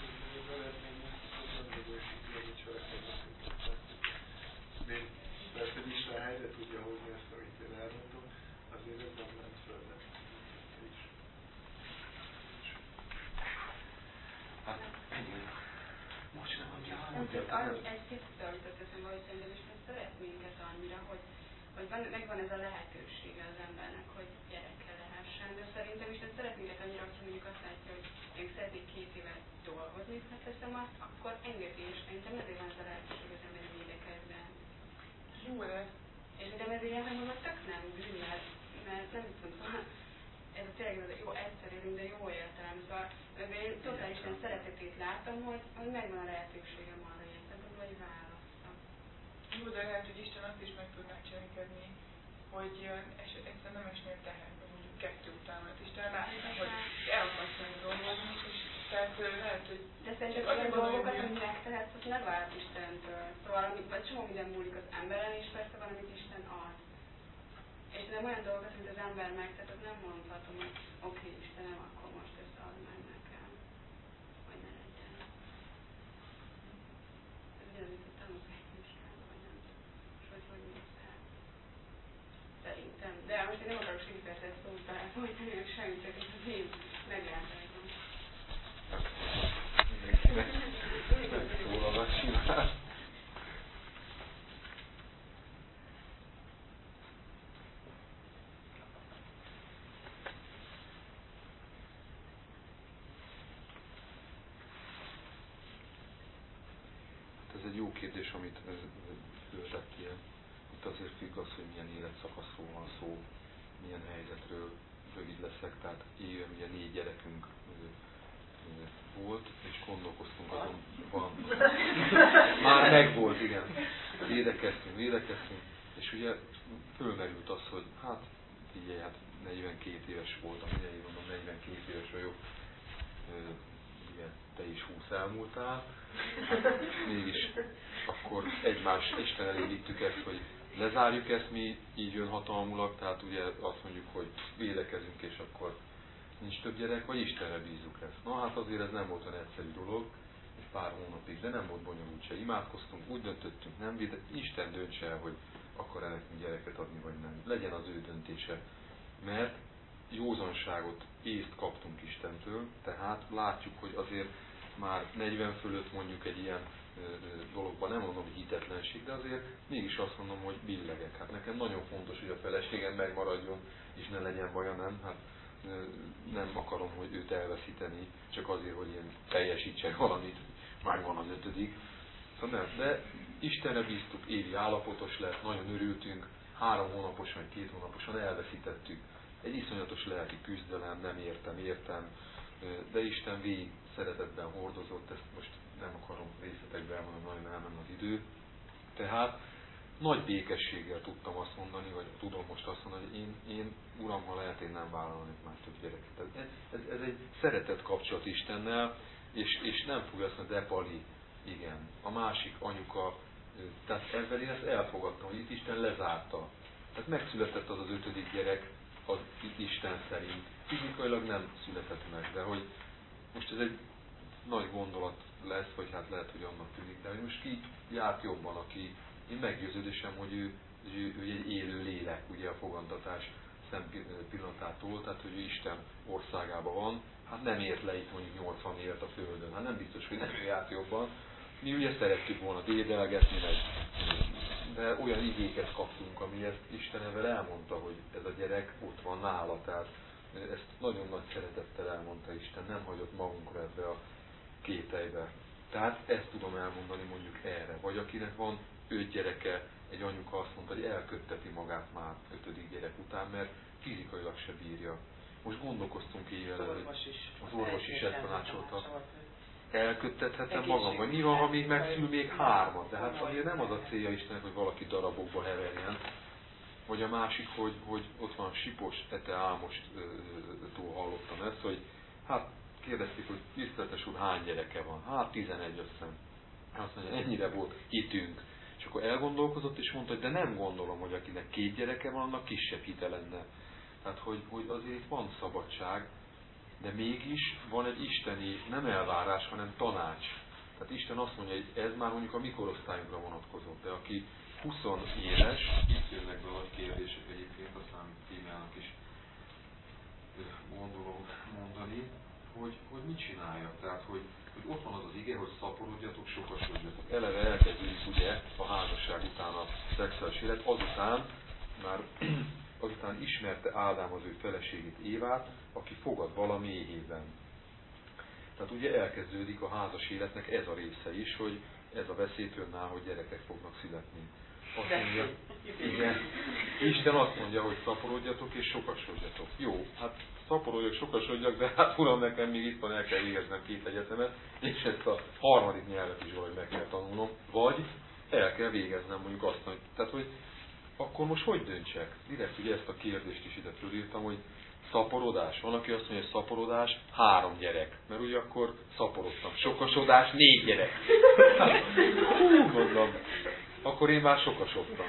Mert hogy Isten helyre tudja hozni ezt, amit én elmondom, azért ez nem ment föl, nem. Hát, ennyi. Most nem mondja. Egy kicsit jutott eszembe, hogy szerintem Isten szeret minket annyira, hogy megvan ez a lehetősége az embernek, hogy gyerekkel lehessen, de szerintem Isten szeret minket annyira, hogyha mondjuk azt látja, hogy én szeretnék 2 évet dolgozni, ha teszem azt, akkor engedi, és szerintem ezért van ez a lehetőség az emberi védekezben. Jó, de... És de ez ilyen szemben tök nem bűn, mert nem tudom, ez a tényleg jó, egyszer élünk, de jó értelem. Szóval én totálisan szeretetét látom, hogy megvan a lehetőségem arra ilyen szempontból, hogy választom. Jó, de lehet, hogy Isten azt is meg tud megcselekedni, hogy egyszer nem esnél teherbe, mondjuk 2 után, mert Isten látja, hogy el akarsz meg dolgozni, és tehát lehet, hogy... De szerintem olyan dolgokat, amit megtehetsz, az ne vált Istentől. Szóval, vagy csomó minden múlik az emberen, és persze van, amit Isten ad. És nem olyan dolgokat, amit az ember megtett, az nem mondhatom, hogy oké, Istenem, akkor most ezt add meg nekem. Vagy ne legyen. Ez ugyanaz, mint a tanúságvizsgálat, vagy nem tudom. És hogy néz el. Szerintem. De most én nem akarok sikert szót belefolytani, hogy semmit, csak ez az én meglátásom. Megszólalak simán. Ez egy jó kérdés, amit föltettél. Itt azért függ az, hogy milyen életszakaszról van szó, milyen helyzetről, rövid leszek, tehát éjjel ugye 4 gyerekünk volt, és gondolkoztunk azon, van. Már megvolt, igen. Védekeztünk, és ugye fölmerült az, hogy hát figyelj, hát 42 éves voltam, ugye én mondom, 42 éves vagyok, ugye te is 20 elmúltál, hát mégis akkor egymás Isten elé vittük ezt, hogy lezárjuk ezt, mi így önhatalmulag, tehát ugye azt mondjuk, hogy védekezünk, és akkor nincs több gyerek, vagy Istenre bízzuk ezt. Na hát azért ez nem volt olyan egyszerű dolog, egy pár hónapig, de nem volt bonyolult se. Imádkoztunk, úgy döntöttünk, nem védett, Isten döntse el, hogy akar-e nekünk gyereket adni, vagy nem. Legyen az ő döntése. Mert józanságot, észt kaptunk Istentől, tehát látjuk, hogy azért már 40 fölött mondjuk egy ilyen dologban, nem mondom, hogy hitetlenség, de azért mégis azt mondom, hogy billegek. Hát nekem nagyon fontos, hogy a feleségem megmaradjon, és ne legyen baja, nem? Hát nem akarom, hogy őt elveszíteni, csak azért, hogy én teljesítsek valamit, már van az 5. Szóval nem, de Istenre bíztuk, évi állapotos lett, nagyon örültünk, 3 hónaposan, 2 hónaposan elveszítettük. Egy iszonyatos lelki küzdelem, nem értem, de Isten végig szeretetben hordozott, ezt most nem akarom részletekbe elmondani, nagyon elmenne az idő. Tehát nagy békességgel tudtam azt mondani, vagy tudom most azt mondani, hogy én Uram, ha lehet, én nem vállalnék már több gyereket. Ez egy szeretett kapcsolat Istennel, és nem fogja azt mondani, de Pali, igen. A másik anyuka, tehát ezzel én ezt elfogadtam, hogy itt Isten lezárta. Tehát megszületett az 5. gyerek az Isten szerint. Fizikailag nem született meg, de hogy most ez egy nagy gondolat lesz, vagy hát lehet, hogy annak tűnik, de hogy most ki járt jobban, aki én meggyőződésem, hogy ő egy élő lélek, ugye a fogantatás szempillanatától, tehát hogy ő Isten országában van, hát nem ért le itt mondjuk 80 évet a Földön, hát nem biztos, hogy nem járt jobban. Mi ugye szerettük volna dédelgetni, de olyan igéket kaptunk, ami ezt Isten ezzel elmondta, hogy ez a gyerek ott van nála, tehát ezt nagyon nagy szeretettel elmondta Isten, nem hagyott magunkra ebbe a kételybe. Tehát ezt tudom elmondani mondjuk erre. Vagy akinek van 5 gyereke, egy anyuka azt mondta, hogy elkötteti magát már 5. gyerek után, mert fizikailag se bírja. Most gondolkoztunk éjjel, az orvos is ezt tanácsolta. Elköttethetem magam, vagy mi van, ha még megszül még 3-at, de hát azért nem az a célja Istennek, hogy valaki darabokba heverjen. Vagy a másik, hogy ott van Sipos Ete Álmostól hallottam ezt, hogy hát kérdezték, hogy tiszteletes úr, hány gyereke van? Hát 11, azt hiszem. Azt mondja, ennyire volt hitünk. És akkor elgondolkozott, és mondta, hogy de nem gondolom, hogy akinek 2 gyereke van, annak kisebb hite lenne. Tehát, hogy azért van szabadság, de mégis van egy isteni, nem elvárás, hanem tanács. Tehát Isten azt mondja, hogy ez már mondjuk a mi korosztályunkra vonatkozott, de aki 20 éves, itt jönnek be a kérdések egyébként, aztán témának is gondolom mondani, hogy mit csináljak. Tehát, hogy ott van az az ige, hogy szaporodjatok, sokasodjatok. Eleve elkezdődik ugye a házasság után a szexuális élet, azután ismerte Ádám az ő feleségét Évát, aki fogad vala méhében. Tehát ugye elkezdődik a házas életnek ez a része is, hogy ez a veszély fönnáll, hogy gyerekek fognak születni. Azt mondja, igen, Isten azt mondja, hogy szaporodjatok és sokasodjatok. Jó, hát szaporodjak, sokasodjak, de hát Uram, nekem még itt van, el kell végeznem 2 egyetemet, és ezt a 3. nyelvet is valahogy meg kell tanulnom, vagy el kell végeznem mondjuk azt, hogy, tehát, hogy akkor most hogy döntsek? Direkt ugye ezt a kérdést is ide fölírtam, hogy szaporodás. Van, aki azt mondja, hogy szaporodás, 3 gyerek. Mert ugye akkor szaporodtam. Sokasodás, 4 gyerek. Hú, mondom. Akkor én már sokasodtam.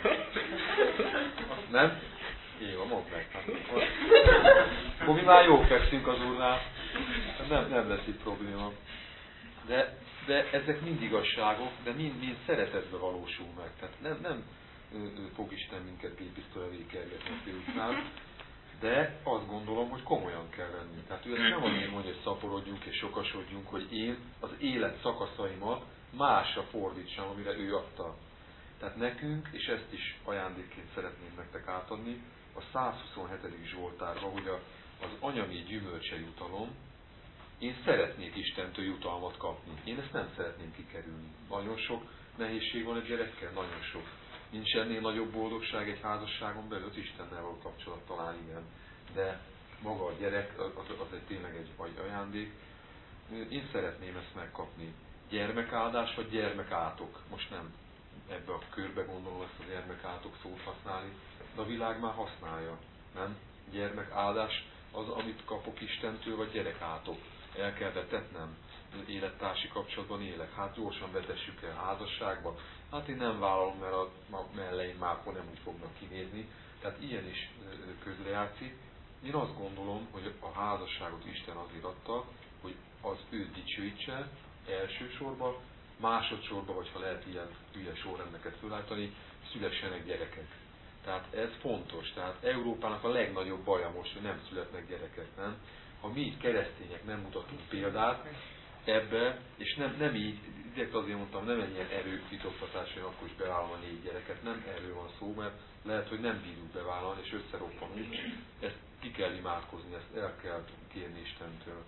Nem? Jó, mondd meg. Hát, akkor mi már jó fekszünk az Úrnál. Nem lesz itt probléma. De ezek mind igazságok, de mind szeretetbe valósul meg. Tehát nem fog Isten minket gépisztolyra végigkergetni a félután, de azt gondolom, hogy komolyan kell venni. Tehát ő nem azért mondja, hogy szaporodjunk és sokasodjunk, hogy én az élet szakaszaimat másra fordítsam, amire ő adta. Tehát nekünk, és ezt is ajándékként szeretném nektek átadni, a 127. Zsoltárban, hogy az anyagi gyümölcse jutalom, én szeretnék Istentől jutalmat kapni. Én ezt nem szeretném kikerülni. Nagyon sok nehézség van egy gyerekkel, nagyon sok. Nincs ennél nagyobb boldogság egy házasságon belül, Istennel való kapcsolat talán igen. De maga a gyerek, az tényleg egy ajándék. Én szeretném ezt megkapni. Gyermekáldás vagy gyermekátok. Most nem ebbe a körbe gondolom ezt a gyermekátok szót használni, de a világ már használja. Nem? Gyermekáldás az, amit kapok Istentől, vagy gyerekátok. El kell vetetnem. Élettársi kapcsolatban élek. Hát gyorsan vetessük el házasságba. Hát én nem vállalom, mert a melleim már akkor nem úgy fognak kinézni. Tehát ilyen is közrejátszik. Én azt gondolom, hogy a házasságot Isten azért adta, hogy az őt dicsőítse elsősorban, másodszorban, vagy ha lehet ilyen hülye sorrendeket fölállítani, szülessenek gyerekek. Tehát ez fontos. Tehát Európának a legnagyobb baja most, hogy nem születnek gyerekek, nem? Ha mi keresztények nem mutatunk példát ebbe, és nem így, direkt azért mondtam, nem egy ilyen erőfitoktatás, hogy akkor is bevállalom a 4 gyereket, nem erről van szó, mert lehet, hogy nem bírjuk bevállalni, és összeroppanunk. Ezt ki kell imádkozni, ezt el kell kérni Istentől.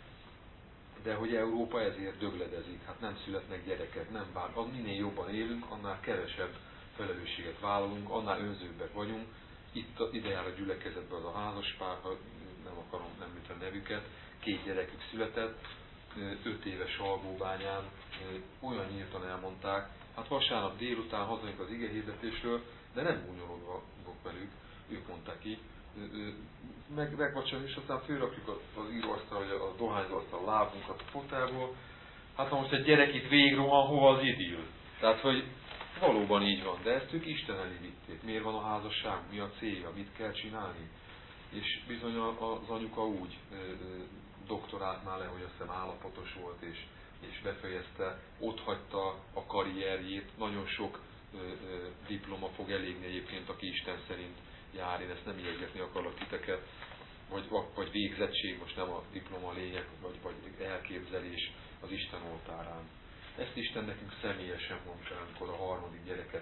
De hogy Európa ezért dögledezik, hát nem születnek gyerekek, nem bár, minél jobban élünk, annál kevesebb felelősséget vállalunk, annál önzőbbek vagyunk. Itt ide jár a gyülekezetbe az a házaspár, ha nem akarom említeni a nevüket, 2 gyerekük született, 5 éves Salgóbányán, olyan nyíltan elmondták, hát vasárnap délután hazajönk az igehirdetésről, de nem gúnyolódva velük, ők mondták így, megvacsolni, és aztán fölrakjuk az íróasztal, vagy a dohányzóasztal a lábunkat a fotelból. Hát ha most egy gyerek itt végrohan, hova az idill? Tehát, hogy valóban így van, de ezt ők Isten elé vitték. Miért van a házasság? Mi a célja? Mit kell csinálni? És bizony az anyuka úgy doktorált már le, hogy azt hiszem állapotos volt, és befejezte, ott hagyta a karrierjét, nagyon sok diploma fog elégni egyébként, aki Isten szerint jár, én ezt nem ijegygetni akarok titeket, vagy végzettség, most nem a diploma lényeg, vagy elképzelés az Isten oltárán. Ezt Isten nekünk személyesen mondta, amikor a 3. gyereket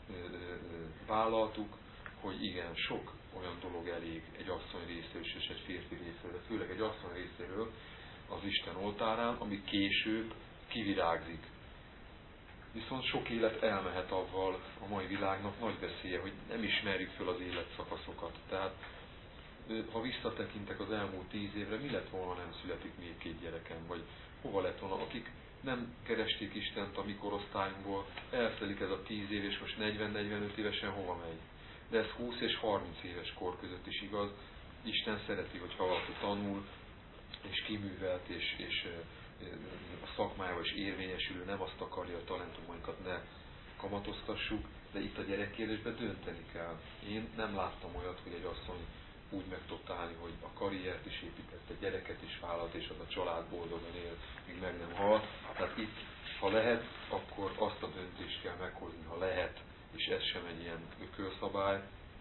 vállaltuk, hogy igen, sok olyan dolog elég egy asszony részéről és egy férfi részéről, de főleg egy asszony részéről az Isten oltárán, ami később kivirágzik. Viszont sok élet elmehet avval, a mai világnak nagy veszélye, hogy nem ismerjük föl az életszakaszokat. Tehát ha visszatekintek az elmúlt 10 évre, mi lett volna, nem születik még 2 gyerekem, vagy hova lett volna, akik nem keresték Istent a mi korosztályunkból, elszelik ez a 10 év, és most 40-45 évesen hova megy. De ez 20 és 30 éves kor között is igaz. Isten szereti, hogy valaki tanul, és kiművelt, és a szakmájával is érvényesülő, nem azt akarja, a talentumainkat ne kamatoztassuk, de itt a gyerekkérdésben dönteni kell. Én nem láttam olyat, hogy egy asszony úgy meg tudta állni, hogy a karriert is építette, gyereket is vállalt, és az a család boldogan él, míg meg nem hal. Tehát itt, ha lehet, akkor azt a döntést kell meghozni, ha lehet, és ez sem egy ilyen ökölszabály,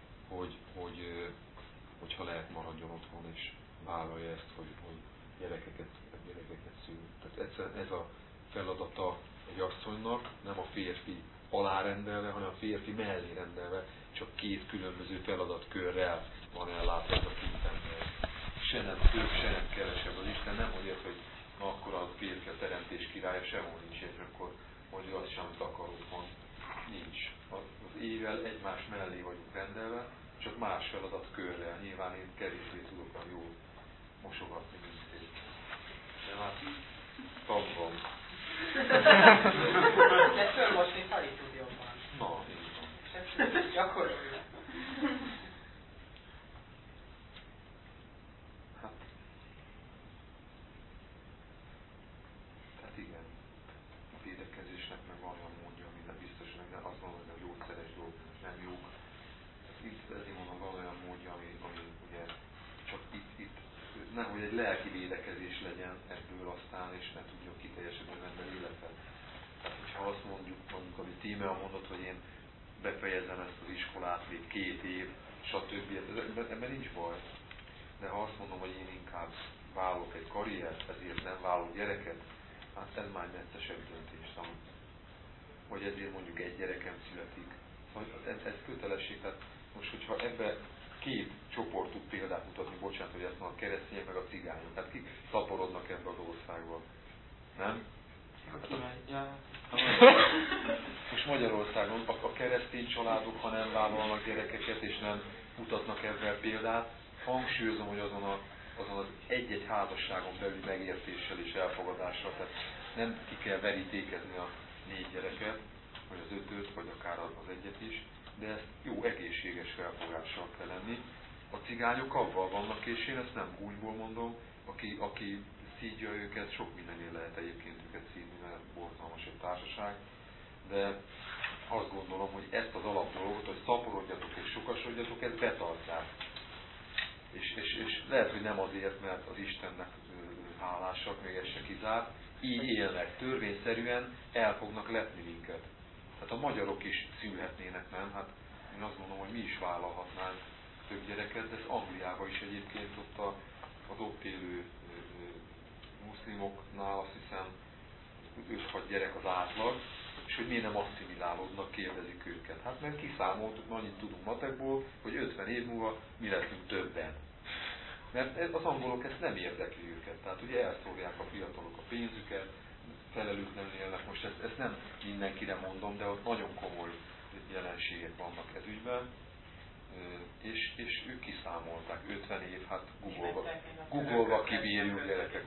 hogyha lehet, maradjon otthon, és vállalja ezt, hogy gyerekeket szül. Tehát egyszerűen ez a feladata egy asszonynak, nem a férfi alárendelve, hanem a férfi mellé rendelve, csak 2 különböző feladatkörrel van ellátva a kintemben. Se nem több, se nem kevesebb. Az Isten nem mondja, hogy na akkor a férfi a teremtés királya, sehol nincs, és akkor mondja azt sem, amit akar otthon. Nincs. Az éjjel egymás mellé vagyunk rendelve, csak más feladatkörrel. Nyilván én kevésbé tudok a jól mosogatni, mint én. De hát tagban. De fölmosni Fali tud jobban. Na, így van. Gyakorolja. Tehát igen, a védekezésnek meg van olyan módja, ami nem biztos, hogy nem azt mondom, hogy a gyógyszeres dolgok nem jók. Itt ezért mondom, van olyan módja, ami ugye csak itt nehogy egy lelki védekezés legyen ebből aztán, és ne tudjon kiteljesedni az ember életet. Tehát, hogyha azt mondjuk, amit Tímea mondott, hogy én befejezem ezt az iskolát, még 2 év, stb. Ebben nincs baj. De ha azt mondom, hogy én inkább vállalok egy karriert, ezért nem vállalok gyereket, hát ez már egy neccesebb döntés. Hogy ezért mondjuk 1 gyerekem születik. Ez kötelesség. Tehát most, hogyha ebbe 2 csoport tud példát mutatni, bocsánat, hogy ezt mondom, a keresztények meg a cigányok. Tehát kik szaporodnak ebbe az országba? Nem? Most Magyarországon a keresztény családok, ha nem vállalnak gyerekeket és nem mutatnak ebben példát, hangsúlyozom, hogy azon az egy-egy házasságon belül megértéssel és elfogadással, tehát nem ki kell verítékezni a 4 gyereket, vagy az 5-öt, vagy akár az 1-et is, de ezt jó, egészséges felfogással kell lenni. A cigányok avval vannak, és én ezt nem gúnyból mondom, aki szídja őket, sok mindennél lehet egyébként őket szídni, mert borzalmas egy társaság, de azt gondolom, hogy ezt az alapdolgot, hogy szaporodjatok és sokasodjatok, ezt betartják. És lehet, hogy nem azért, mert az Istennek hálásak, még ez se kizárt, így élnek, törvényszerűen el fognak lepni minket. Tehát a magyarok is szülhetnének, nem? Hát én azt gondolom, hogy mi is vállalhatnánk több gyereket, de ez Angliában is egyébként az ott élő muszlimoknál azt hiszem 5-6 gyerek az átlag, és hogy miért nem asszimilálódnak, kérdezik őket. Hát mert kiszámoltuk, annyit tudunk matekból, hogy 50 év múlva mi leszünk többen. Mert az angolok ezt nem érdekli őket. Tehát ugye elszórják a fiatalok a pénzüket, felelőtlenül élnek. Most ezt nem mindenkire mondom, de ott nagyon komoly jelenségek vannak ez ügyben. És ők kiszámolták, 50 év, hát Google-ba kibírjuk gyerekek.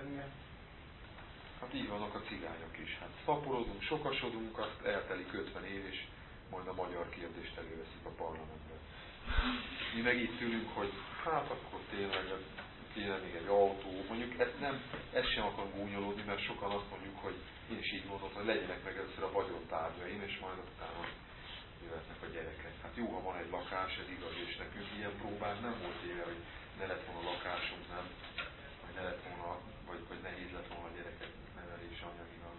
Hát így vannak a cigányok is. Hát szaporodunk, sokasodunk, azt eltelik 50 év, és majd a magyar kérdést előveszik a parlamentben. Mi meg itt ülünk, hogy hát akkor tényleg kéne még egy autó, mondjuk ezt sem akarom gúnyolódni, mert sokan azt mondjuk, hogy én is így gondoltam, hogy legyenek meg először a vagyontárgyaim, és majd utána jöhetnek a gyerekek. Hát jó, ha van egy lakás, ez igaz, és nekünk ilyen próbák nem volt éve, hogy ne lett volna lakásunk, nem, vagy ne lett volna, vagy nehéz lett volna a gyerekek nevelés anyagilag.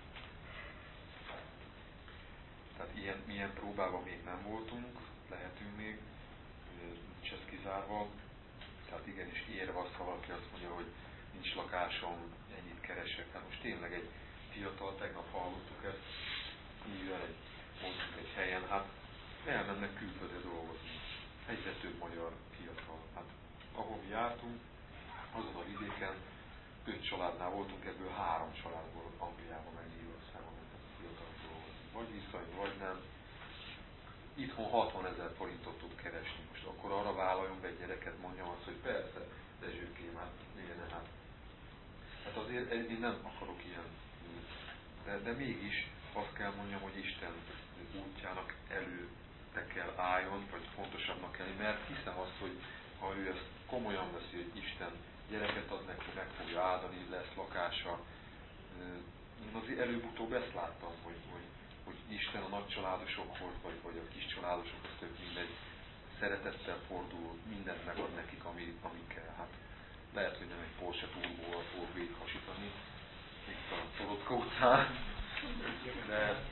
Tehát ilyen próbában még nem voltunk, lehetünk még, nincs ez kizárva. Tehát igenis érve azt, ha valaki azt mondja, hogy nincs lakásom, ennyit keresek. Hát most tényleg egy fiatal, tegnap hallottuk ezt, ível mondjuk egy helyen, hát elmennek külföldre dolgozni. Egyre több magyar fiatal. Hát ahol mi jártunk, azon a vidéken 5 családnál voltunk, ebből 3 családból Angliában, meg Írországban mentek a fiatalok dolgozni. Vagy viszony, vagy nem. Itthon 60 000 forintot tud keresni. Most akkor arra vállaljon be egy gyereket, mondjam azt, hogy persze, Dezsőkém, hát miért ne, hát. Hát azért én nem akarok ilyen. De mégis azt kell mondjam, hogy Isten útjának előtte kell álljon, vagy fontosabbnak kell, mert hiszem azt, hogy ha ő ezt komolyan veszi, hogy Isten gyereket ad neki, meg fogja áldani, lesz lakása. Én azért előbb-utóbb ezt láttam, hogy Isten a nagycsaládosokhoz, vagy a kis családosokhoz, tök mindegy, szeretettel fordul, mindent megad nekik, ami kell. Hát lehet, hogy nem egy Porsche Turbóval fog végighasítani itt a Szorotka utcán, de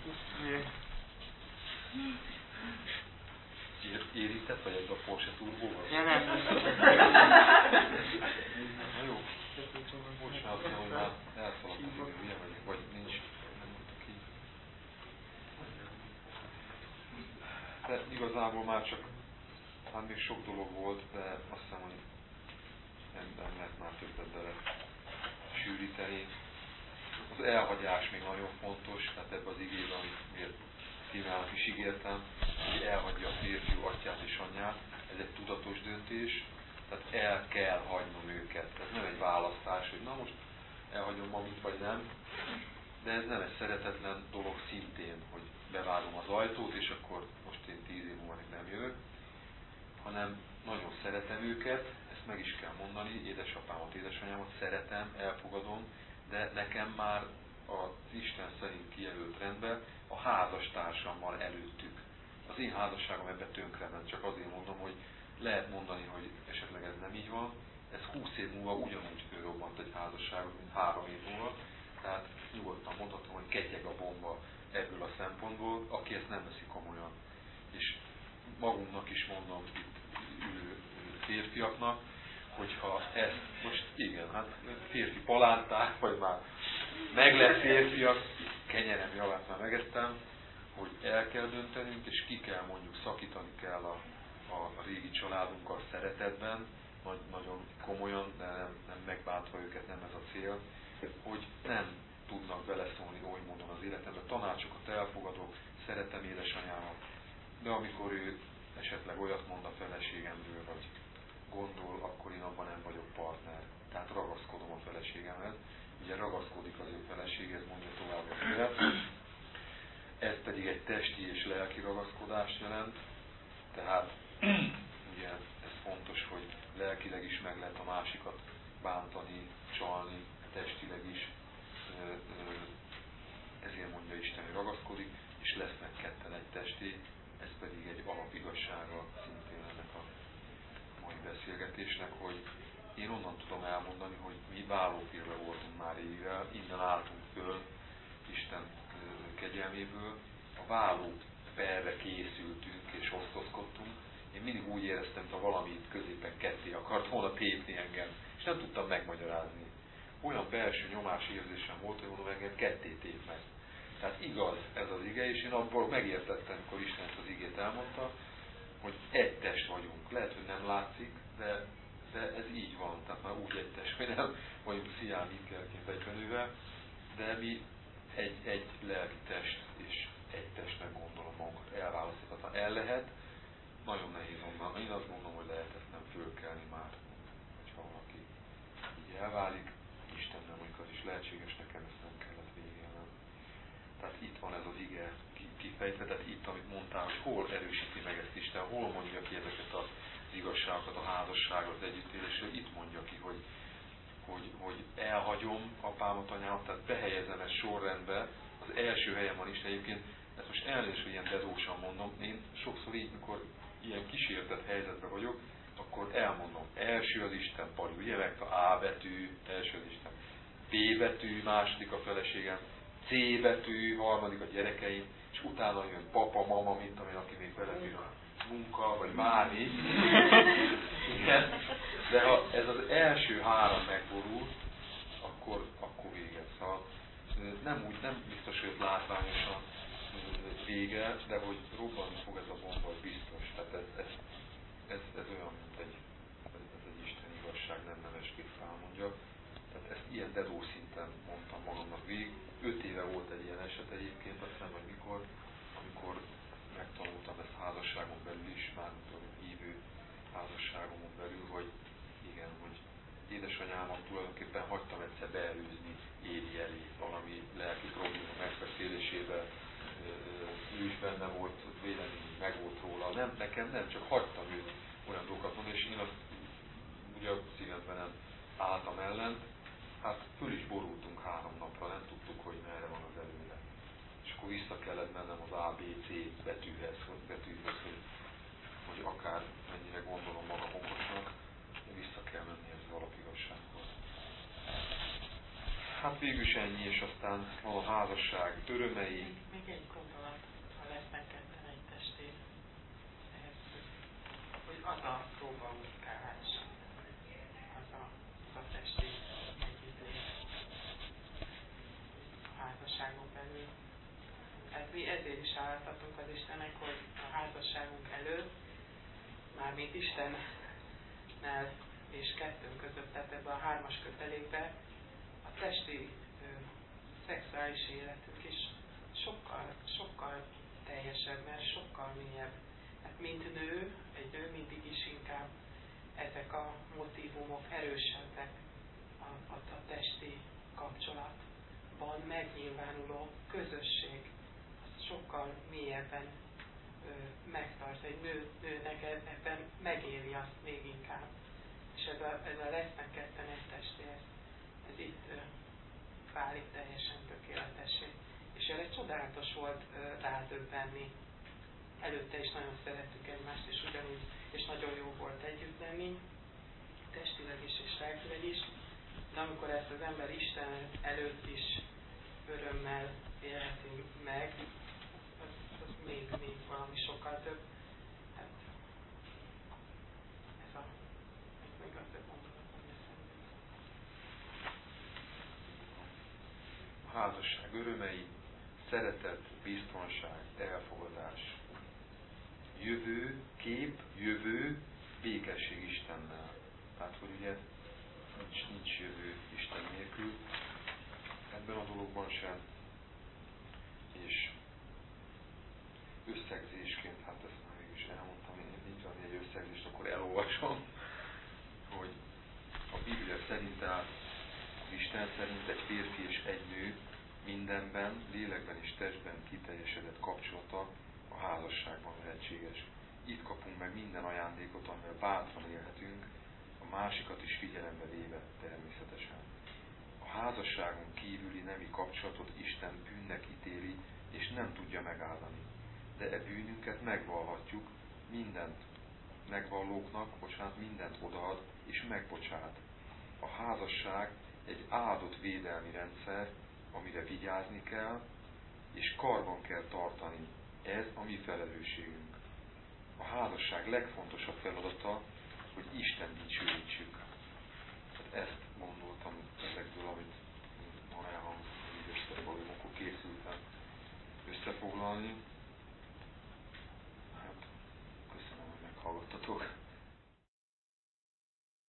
érintett vagy ez a Porsche Turbóval? Ja, nem. Na jó. Bocsánat, hogy már elszaladt az idő, ugye vagy nincs, nem mondtuk így. De igazából már csak, hát még sok dolog volt, de azt hiszem, hogy nem lehet már többet bele sűríteni. Az elhagyás még nagyon fontos, tehát ebben az igében, amit Tímának is ígértem, hogy elhagyja a férfiú atyát és anyját, ez egy tudatos döntés, tehát el kell hagynom őket. Ez nem egy választás, hogy na most elhagyom mamit vagy nem, de ez nem egy szeretetlen dolog szintén, hogy bevárom az ajtót, és akkor most én 10 év múlva nem jövök, hanem nagyon szeretem őket, ezt meg is kell mondani, édesapámat, édesanyámat szeretem, elfogadom, de nekem már az Isten szerint kijelölt rendben a házastársammal előttük. Az én házasságom ebben tönkrement, csak azért mondom, hogy lehet mondani, hogy esetleg ez nem így van. Ez 20 év múlva ugyanúgy fölrobbant egy házasságot, mint 3 év múlva. Tehát nyugodtan mondhatom, hogy ketyeg a bomba ebből a szempontból, aki ezt nem veszi komolyan. És magunknak is mondom, itt ülő férfiaknak, hogyha ezt most igen, hát férfi palánták, vagy már meg lesz férfiak, kenyerem javát már megettem, hogy el kell döntenünk, és ki kell mondjuk szakítani kell a régi családunkkal szeretetben, nagyon komolyan, de nem megbántva őket, nem ez a cél, hogy nem tudnak beleszólni oly módon az életembe. Tanácsokat elfogadok, szeretem édesanyámat, de amikor ő esetleg olyat mond a feleségemről, vagy gondol, akkor én abban nem vagyok partner. Tehát ragaszkodom a feleségemhez. Ugye ragaszkodik az ő feleséghez, mondja tovább a követ. Ez pedig egy testi és lelki ragaszkodást jelent. Tehát ugye ez fontos, hogy lelkileg is meg lehet a másikat bántani, csalni, testileg is. Ezért mondja Isten, hogy ragaszkodik, és lesznek ketten egy testé. Ez pedig egy alapigazsága szintén ennek a mai beszélgetésnek, hogy én onnan tudom elmondani, hogy mi vállófélbe voltunk már évvel, innen álltunk föl Isten kegyelméből, a váló perre készültünk és osztozkodtunk, én mindig úgy éreztem, mintha valami itt középen ketté akart volna tépni engem, és nem tudtam megmagyarázni. Olyan belső nyomás érzésem volt, hogy mondom, engem ketté tép meg. Tehát igaz ez az ige, és én abból megértettem, amikor Isten ezt az igét elmondta, hogy egy test vagyunk. Lehet, hogy nem látszik, de ez így van. Tehát már úgy egy test, hogy nem vagyunk Sziám Ingerként egybenővel, de mi egy lelki test, és egy testnek gondolom magunkat elválaszthatatlan. El lehet, nagyon nehéz onnan. Én azt gondolom, hogy lehetetlen fölkelni már, hogyha valaki így elválik. Istennek mondjuk az is lehetséges, nekem ezt nem kellett végélnem. Tehát itt van ez az ige kifejtve, tehát itt, amit mondtál, hogy hol erősíti meg ezt Isten, hol mondja ki ezeket az igazságokat, a házasságot, az együttélésről, itt mondja ki, hogy elhagyom apámat, anyámat, tehát behelyezem ezt sorrendbe, az első helyen van Isten. Egyébként ezt most elnézést, hogy ilyen dedósan mondom, én sokszor így, mikor ilyen kísértett helyzetben vagyok, akkor elmondom, első az Isten pali, ugye meg a A betű, első az Isten, B betű, második a feleségem, C betű, harmadik a gyerekeim, és utána jön papa, mama, mint amilyen, aki még belefér a munka, vagy bármi. Igen. De ha ez az első három megborul, akkor vége. Szóval nem biztos, hogy látványosan vége, de hogy robbanni fog ez a bomba, biztos. Tehát ez olyan, mint egy Isten igazság, nem nevesképp felmondja. Tehát ezt ilyen dedó szinten mondtam magamnak végig. 5 éve volt egy ilyen eset egyébként, azt hiszem, hogy amikor megtanultam ezt házasságon belül is, már hívő házasságomon belül, hogy igen, hogy édesanyámat tulajdonképpen hagytam egyszer beelőzni éri elé valami lelki probléma megbeszélésébe, ő is benne volt, vélemény meg volt róla, nekem nem, csak hagytam őt olyan dolgokat mondani, és én azt ugye a szívemben nem álltam ellen, hát föl is borultunk 3 napra, nem tudtuk, hogy merre van az előre. És akkor vissza kellett mennem az A, B, C betűhez, hogy akár mennyire gondolom magam okosnak, vissza kell menni ez az alapigazsághoz. Hát végül is ennyi, és aztán van a házasság örömei. Még egy gondolat, ha lesznek ketten egy testén, ehhez, hogy az a próbamunkálás, az a testi együttlét a házasságon belül. Hát mi ezért is állhatunk az Istennek, hogy a házasságunk előtt, mármint Istennel és kettőnk között, tehát ebben a 3-as kötelékben a testi szexuális életünk is sokkal teljesebb, mert sokkal mélyebb. Hát mint nő, egy nő mindig is inkább ezek a motívumok erősebbek a testi kapcsolatban megnyilvánuló közösség. Az sokkal mélyebben megtart egy nőnek, ebben megéli azt még inkább. És ez a lesznek ketten egy testé, ez itt válik teljesen tökéletessé. És erre csodálatos volt rádöbbenni. Előtte is nagyon szerettük egymást, és ugyanúgy, és nagyon jó volt együtt lenni, testileg is és lelkileg is. De amikor ezt az ember Isten előtt is örömmel élheti meg, az még valami sokkal több. Hát, ez még azt mondom, hogy A házasság örömei, szeretet, biztonság, elfogadás, jövő, békesség Istennel. Tehát, hogy ugye nincs jövő Isten nélkül, ebben a dologban sem. És összegzésként, hát ezt már mégis elmondtam, én nincs valami egy összegzést, akkor elolvasom, hogy a Biblia szerint az Isten szerint egy férfi és egy nő mindenben, lélekben és testben kiteljesedett kapcsolata a házasságban lehetséges. Itt kapunk meg minden ajándékot, amivel bátran élhetünk, a másikat is figyelembe véve természetesen. A házasságon kívüli nemi kapcsolatot Isten bűnnek ítéli, és nem tudja megállani. De e bűnünket megvallhatjuk, mindent megvallóknak, mindent odaad, és megbocsát. A házasság egy áldott védelmi rendszer, amire vigyázni kell, és karban kell tartani. Ez a mi felelősségünk. A házasság legfontosabb feladata, hogy Isten dicsőítsük. Hát ezt gondoltam ezekből, amit ma elhangzott, hogy összefoglalom, akkor készültem összefoglalni.